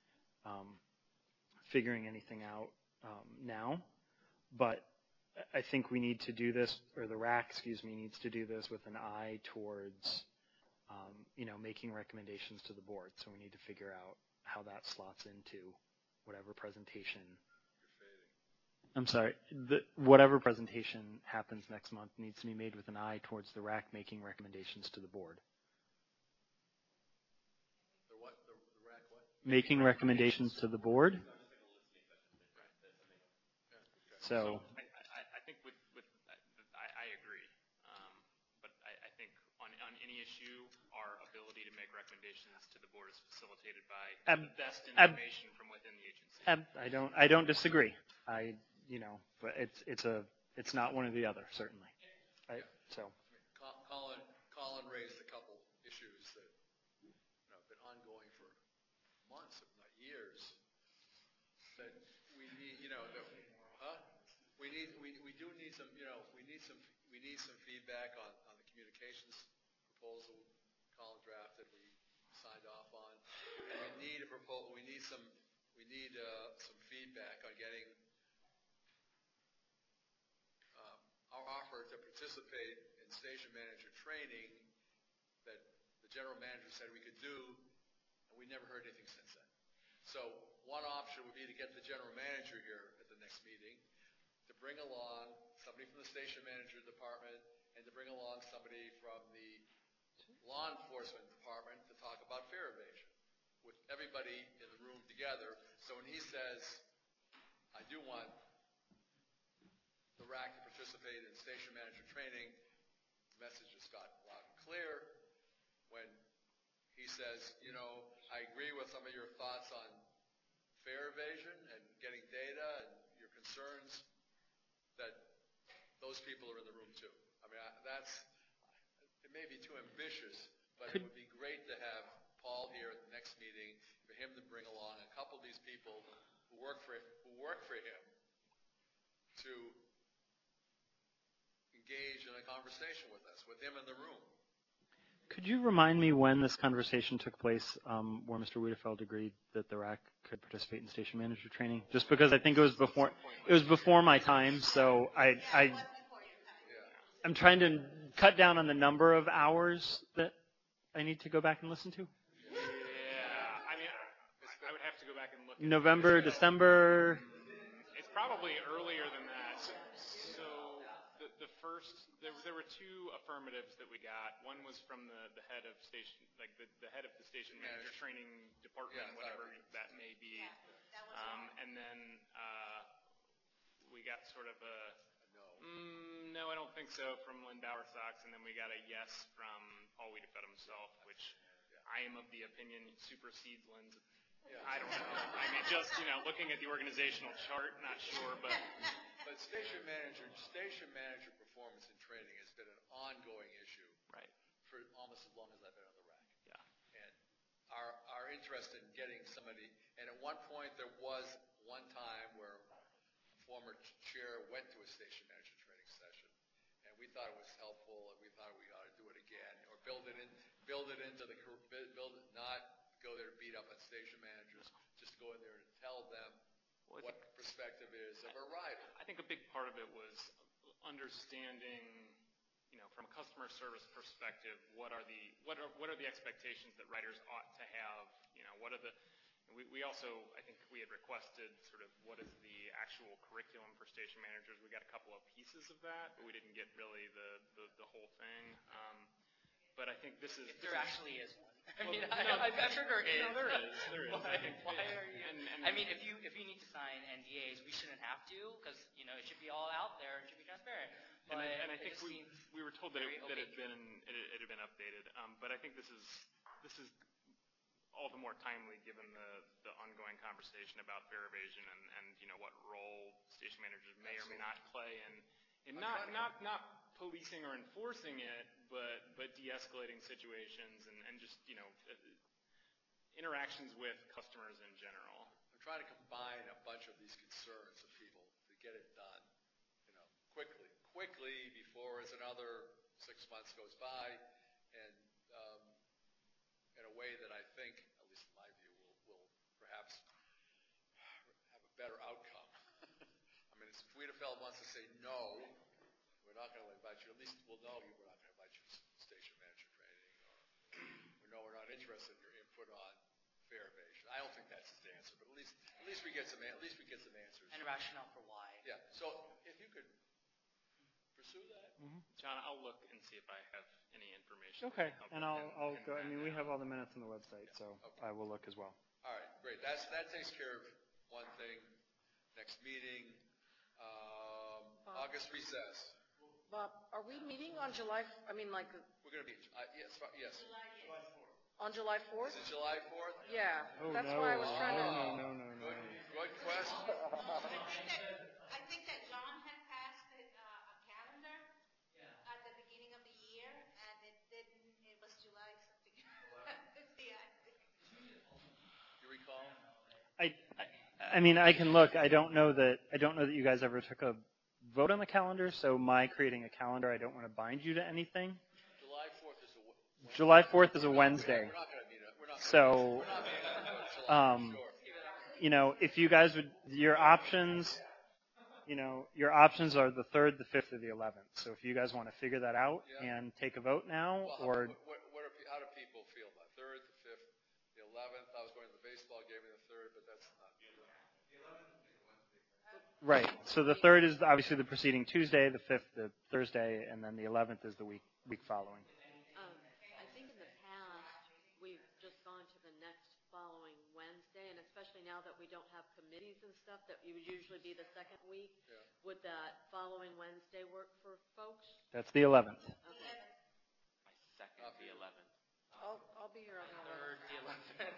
figuring anything out now. But I think we need to do this, or the RAC, needs to do this with an eye towards, making recommendations to the board. So we need to figure out how that slots into whatever presentation. I'm sorry. Whatever presentation happens next month needs to be made with an eye towards the RAC making recommendations to the board. The what? The RAC what? Making recommendations to the board. So I think I agree. But I think on any issue, our ability to make recommendations to the board is facilitated by the best information from within the agency. I don't disagree. But it's it's not one or the other, certainly. Right? So. Colin raised a couple issues that have been ongoing for months, if not years. That we need, we need some feedback on the communications proposal Colin drafted. We signed off on. And we need some feedback on getting our offer to participate in station manager training that the general manager said we could do, and we never heard anything since then. So one option would be to get the general manager here at the next meeting, to bring along somebody from the station manager department, and to bring along somebody from the law enforcement department to talk about fare evasion, with everybody in the room together. So when he says, I do want the RAC to participate in station manager training, the message has gotten loud and clear. When he says, I agree with some of your thoughts on fare evasion and getting data and your concerns, that those people are in the room too. I mean, it may be too ambitious, but it would be great to have Paul here at the next meeting, for him to bring along a couple of these people who work for him to engage in a conversation with us, with him in the room. Could you remind me when this conversation took place, where Mr. Wiedefeld agreed that the RAC could participate in station manager training? Just because I think it was before my time, so I'm trying to cut down on the number of hours that I need to go back and listen to. Yeah, I mean, I would have to go back and look. November, December. It's probably earlier than that. So the first, there were two affirmatives that we got. One was from the head of station, like the head of the station manager training department, whatever that may be. And then we got sort of a no, I don't think so, from Lynn Bowersox, and then we got a yes from Paul Wiedefeld himself, which I am of the opinion supersedes Lynn's. I don't know. I mean, just looking at the organizational chart, not sure, but station manager performance and training has been an ongoing issue, right, for almost as long as I've been on the RAC. Yeah. And our interest in getting somebody, and at one point there was one time where a former chair went to a station manager training session, and we thought it was helpful, and we thought we ought to do it again, or build it into the not go there to beat up on station managers, just go in there to tell them what the perspective is of a rider. I think a big part of it was understanding, from a customer service perspective, what are the expectations that riders ought to have? We also, I think we had requested sort of what is the actual curriculum for station managers. We got a couple of pieces of that, but we didn't get really the whole thing. But I think this is... If there actually is one. I'm sure there is. No, there is. Why are you... I mean, if you need to sign NDAs, we shouldn't have to, because, it should be all out there. It should be transparent. And I think we were told that it had been updated. But I think this is all the more timely given the ongoing conversation about fare evasion and what role station managers may or may not play in not policing or enforcing it, but de-escalating situations and just interactions with customers in general. I'm trying to combine a bunch of these concerns of people to get it done, quickly before as another 6 months goes by, and in a way that I think, at least in my view, will perhaps have a better outcome. I mean, if Wiedefeld wants to say no, we're not going to invite you, at least we'll know we're not going to invite you to station manager training, or we know we're not interested in your input on fare evasion. I don't think that's his answer, but at least we get some answers. And a rationale for why. Yeah. So if you could pursue that. Mm-hmm. John, I'll look and see if I have any information. Okay, and I'll go. I mean, we have all the minutes on the website, so I will look as well. All right, great. That takes care of one thing. Next meeting, August recess. Bob, are we meeting on July? We're going to be. Yes. July 4th. On July 4th? Is it July 4th? Yeah. Oh, that's no. why I was trying to. No. Good question. I think that John had passed it. I mean, I can look. I don't know that you guys ever took a vote on the calendar, so my creating a calendar, I don't want to bind you to anything. July 4th is a Wednesday. So, you know, if you guys would, your options are the 3rd, the 5th, or the 11th. So if you guys want to figure that out and take a vote now, or how do people feel about 3rd, the 5th, the 11th? I was going to the baseball game on the 3rd, but that's not. Right. So the 3rd is obviously the preceding Tuesday, the 5th the Thursday, and then the 11th is the week following. I think in the past we've just gone to the next following Wednesday, and especially now that we don't have committees and stuff, that it would usually be the second week. Yeah. Would that following Wednesday work for folks? That's the 11th. Okay. My second, the 11th. I'll be here on the 11th. Third, the 11th.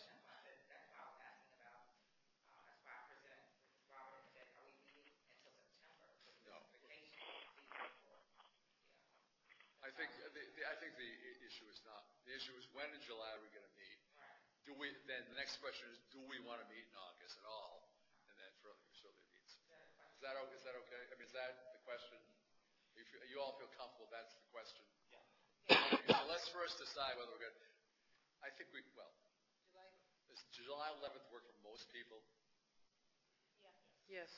I think the issue is not. The issue is when in July are we going to meet? Then the next question is, do we want to meet in August at all? And then certainly meets. Is that okay? I mean, is that the question? You all feel comfortable? That's the question. Yeah. So let's first decide whether we're going to. I think does July 11th work for most people? Yes.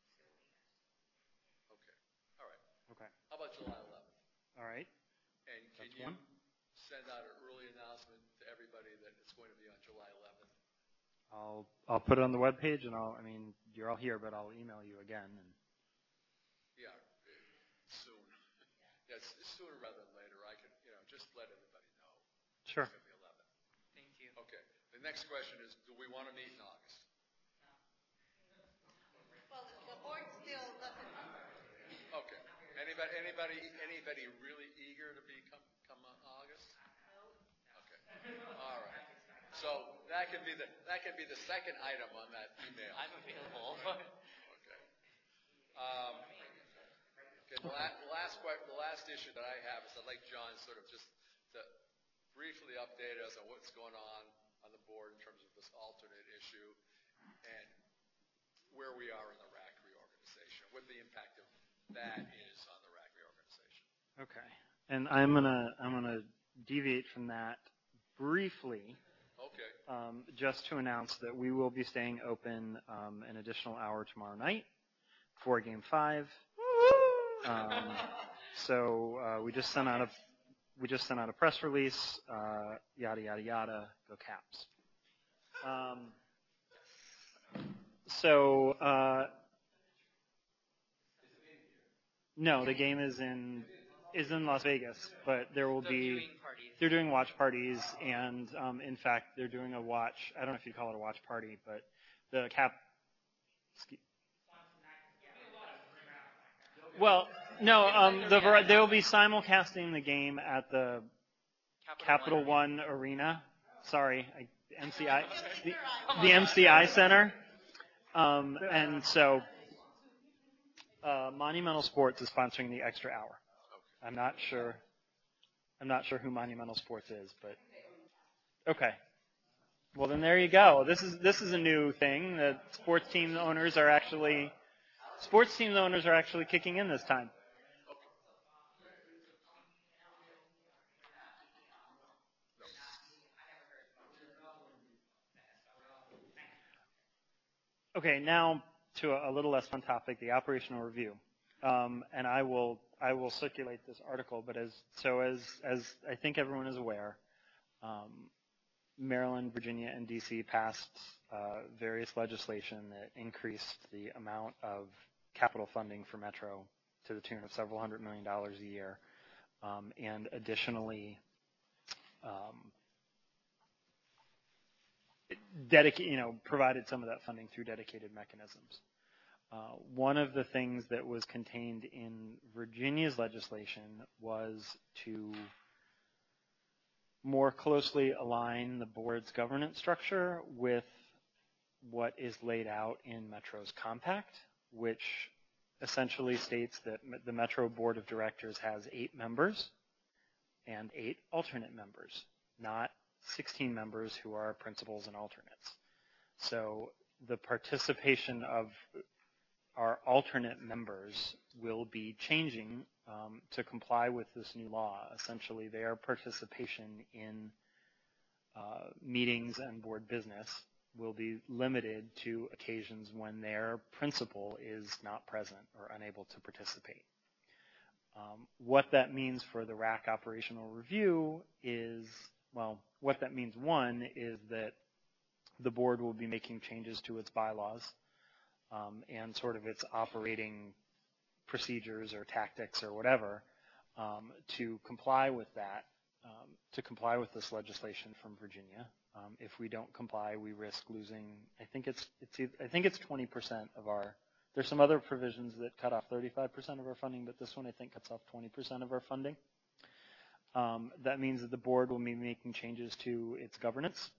Okay. All right. Okay. How about July 11th? All right. And can you send out an early announcement to everybody that it's going to be on July 11th? I'll put it on the webpage, and you're all here, but I'll email you again. And yeah, soon. Yes, sooner rather than later. I can, just let everybody know. Sure. It's going to be 11th. Thank you. Okay. The next question is, do we want to meet in August? Well, the board still doesn't. Okay. Anybody really eager to come on August? No. Okay. All right. So that can be the second item on that email. I'm available. Okay. The last issue that I have is I'd like John sort of just to briefly update us on what's going on the board in terms of this alternate issue and where we are in the RAC reorganization, what the impact of that is on the RAC reorganization. okay. And I'm gonna deviate from that briefly. Okay. Just to announce that we will be staying open an additional hour tomorrow night for Game 5. So we just sent out a press release. Yada yada yada. Go Caps. No, the game is in Las Vegas, but there will be. They're doing watch parties, and in fact, they're doing a watch. I don't know if you'd call it a watch party, but the Cap. Well, no, they will be simulcasting the game at the Capital One Arena. Sorry, MCI, the MCI Center, and so Monumental Sports is sponsoring the extra hour. I'm not sure who Monumental Sports is, but okay. Well, then there you go. This is a new thing that sports team owners are actually kicking in this time. Okay, now to a little less fun topic, the operational review. And I will circulate this article, but as I think everyone is aware, Maryland, Virginia, and DC passed various legislation that increased the amount of capital funding for Metro to the tune of several $100 million a year, and additionally provided some of that funding through dedicated mechanisms. One of the things that was contained in Virginia's legislation was to more closely align the board's governance structure with what is laid out in Metro's compact, which essentially states that the Metro Board of Directors has 8 members and 8 alternate members, not 16 members who are principals and alternates. So the participation of our alternate members will be changing to comply with this new law. Essentially, their participation in meetings and board business will be limited to occasions when their principal is not present or unable to participate. What that means for the RAC operational review is, well, what that means, one, is that the board will be making changes to its bylaws and sort of its operating procedures or tactics or whatever to comply with that, to comply with this legislation from Virginia. If we don't comply, we risk losing, I think it's 20% of our, there's some other provisions that cut off 35% of our funding, but this one I think cuts off 20% of our funding. That means that the board will be making changes to its governance,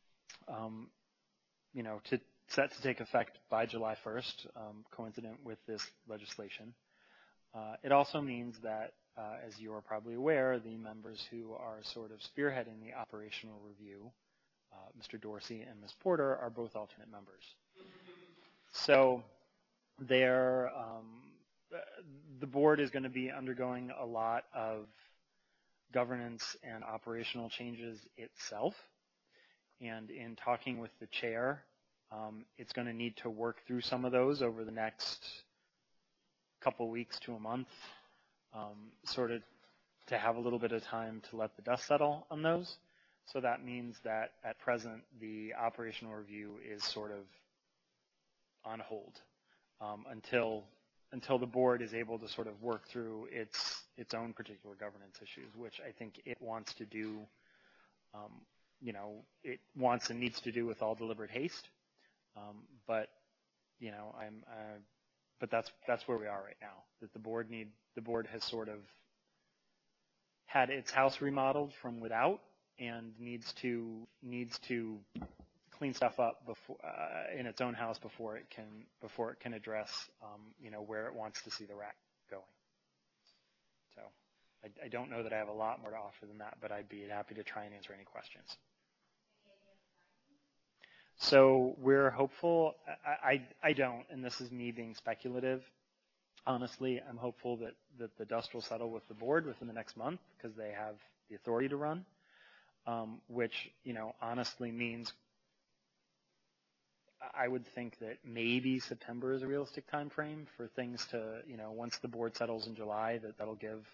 set to take effect by July 1st, coincident with this legislation. It also means that, as you are probably aware, the members who are sort of spearheading the operational review, Mr. Dorsey and Ms. Porter, are both alternate members. So the board is going to be undergoing a lot of governance and operational changes itself. And in talking with the chair, it's going to need to work through some of those over the next couple weeks to a month, sort of to have a little bit of time to let the dust settle on those. So that means that at present, the operational review is sort of on hold until the board is able to sort of work through its own particular governance issues, which I think it wants to do, it wants and needs to do with all deliberate haste. But that's where we are right now. That the board has sort of had its house remodeled from without and needs to clean stuff up before in its own house before it can address where it wants to see the RAC going. So I don't know that I have a lot more to offer than that, but I'd be happy to try and answer any questions. So we're hopeful. I don't, and this is me being speculative. Honestly, I'm hopeful that the dust will settle with the board within the next month because they have the authority to run, which honestly means I would think that maybe September is a realistic time frame for things to, once the board settles in July, that'll give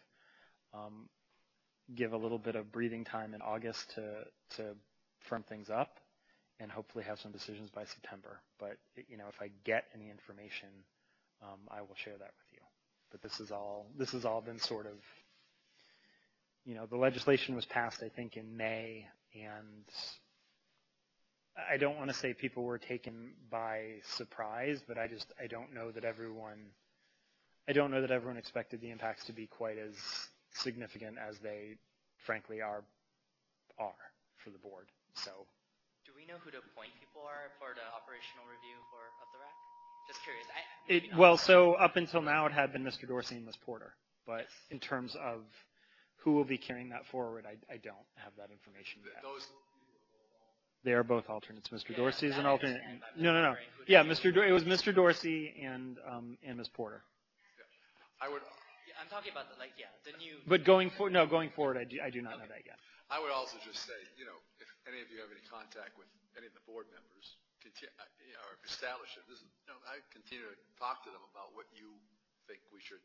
a little bit of breathing time in August to firm things up and hopefully have some decisions by September. But, if I get any information, I will share that with you. But this has all been sort of, the legislation was passed, I think, in May, and I don't want to say people were taken by surprise, but I don't know that everyone expected the impacts to be quite as significant as they frankly are for the board. So do we know who the point people are for the operational review of the RAC? Just curious. Well, so up until now it had been Mr. Dorsey and Ms. Porter, but in terms of who will be carrying that forward, I don't have that information yet. They are both alternates. Mr. Dorsey is an alternate. No. Yeah, it was Mr. Dorsey and Ms. Porter. I would. Yeah, I'm talking about the new. But going forward, I do not know that yet. I would also just say, if any of you have any contact with any of the board members, or establish it. I continue to talk to them about what you think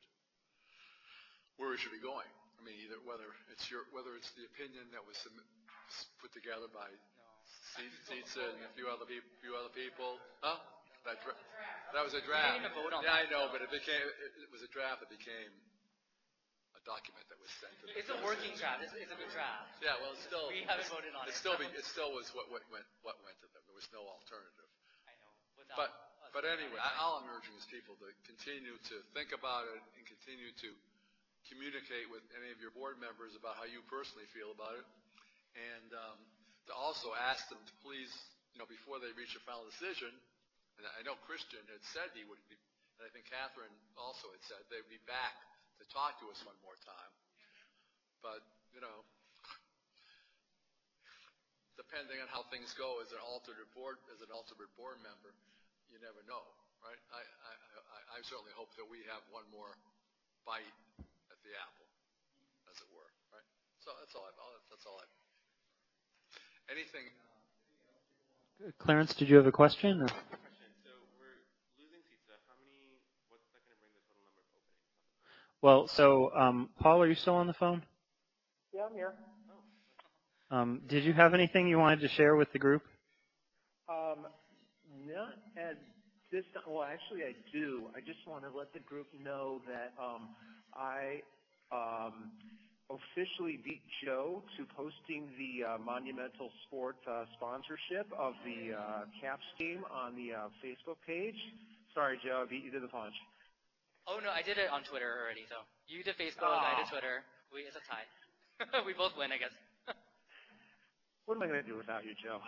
where we should be going. I mean, whether it's the opinion that was put together by Seitza and a few other people. Huh? That was a draft. Yeah, I know, but it was a draft that became a document that was sent to the It's a working draft. It's a good draft. Yeah, well, it's still. We haven't voted on it. It still was what went to them. There was no alternative. I know. But anyway, all I'm urging is people to continue to think about it and continue to communicate with any of your board members about how you personally feel about it, and to also ask them to please, before they reach a final decision. And I know Christian had said he would be, and I think Catherine also had said they'd be back to talk to us one more time. But, the depending on how things go as an alternate board member, you never know, right? I certainly hope that we have one more bite at the apple, as it were, right? So that's all I've. Anything? Clarence, did you have a question? Or? Question. So we're losing seats. What's that going to bring the total number of openings? Well, so Paul, are you still on the phone? Yeah, I'm here. Did you have anything you wanted to share with the group? Not at this time. Well, actually, I do. I just want to let the group know that I officially beat Joe to posting the Monumental Sport sponsorship of the Caps game on the Facebook page. Sorry, Joe, I beat you to the punch. Oh, no, I did it on Twitter already, so. You did Facebook, I did Twitter. It's a tie. We both win, I guess. What am I going to do without you, Joe?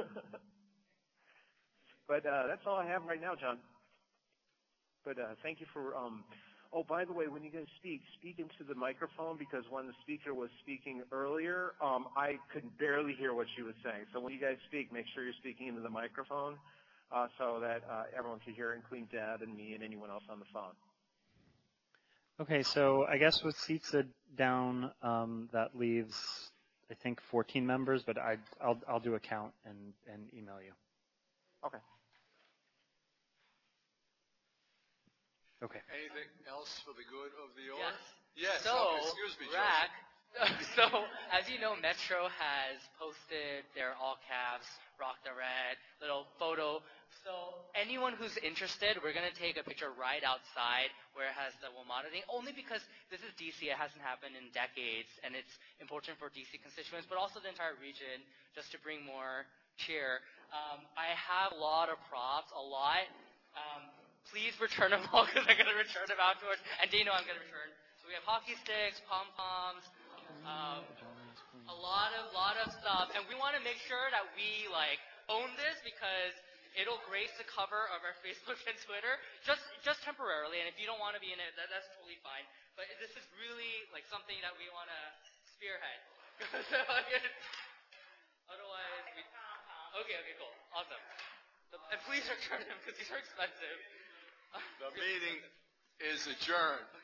But that's all I have right now, John. But thank you for oh, by the way, when you guys speak into the microphone, because when the speaker was speaking earlier, I could barely hear what she was saying. So when you guys speak, make sure you're speaking into the microphone so that everyone can hear, including Deb and me and anyone else on the phone. Okay, so I guess with seats down, that leaves, I think, 14 members, but I'll do a count and email you. Okay. Okay. Anything else for the good of the order? Yes. Yes. So, okay, excuse me, Rack, so as you know, Metro has posted their all caps, Rock the Red, little photo. So anyone who's interested, we're going to take a picture right outside where it has the WMATA thing, only because this is DC. It hasn't happened in decades, and it's important for DC constituents, but also the entire region, just to bring more cheer. I have a lot of props, please return them all because I'm going to return them afterwards. And Dino, I'm going to return. So we have hockey sticks, pom-poms, a lot of stuff. And we want to make sure that we own this because it'll grace the cover of our Facebook and Twitter just temporarily. And if you don't want to be in it, that's totally fine. But this is really something that we want to spearhead. Otherwise, okay, cool, awesome. And please return them because these are expensive. The meeting is adjourned.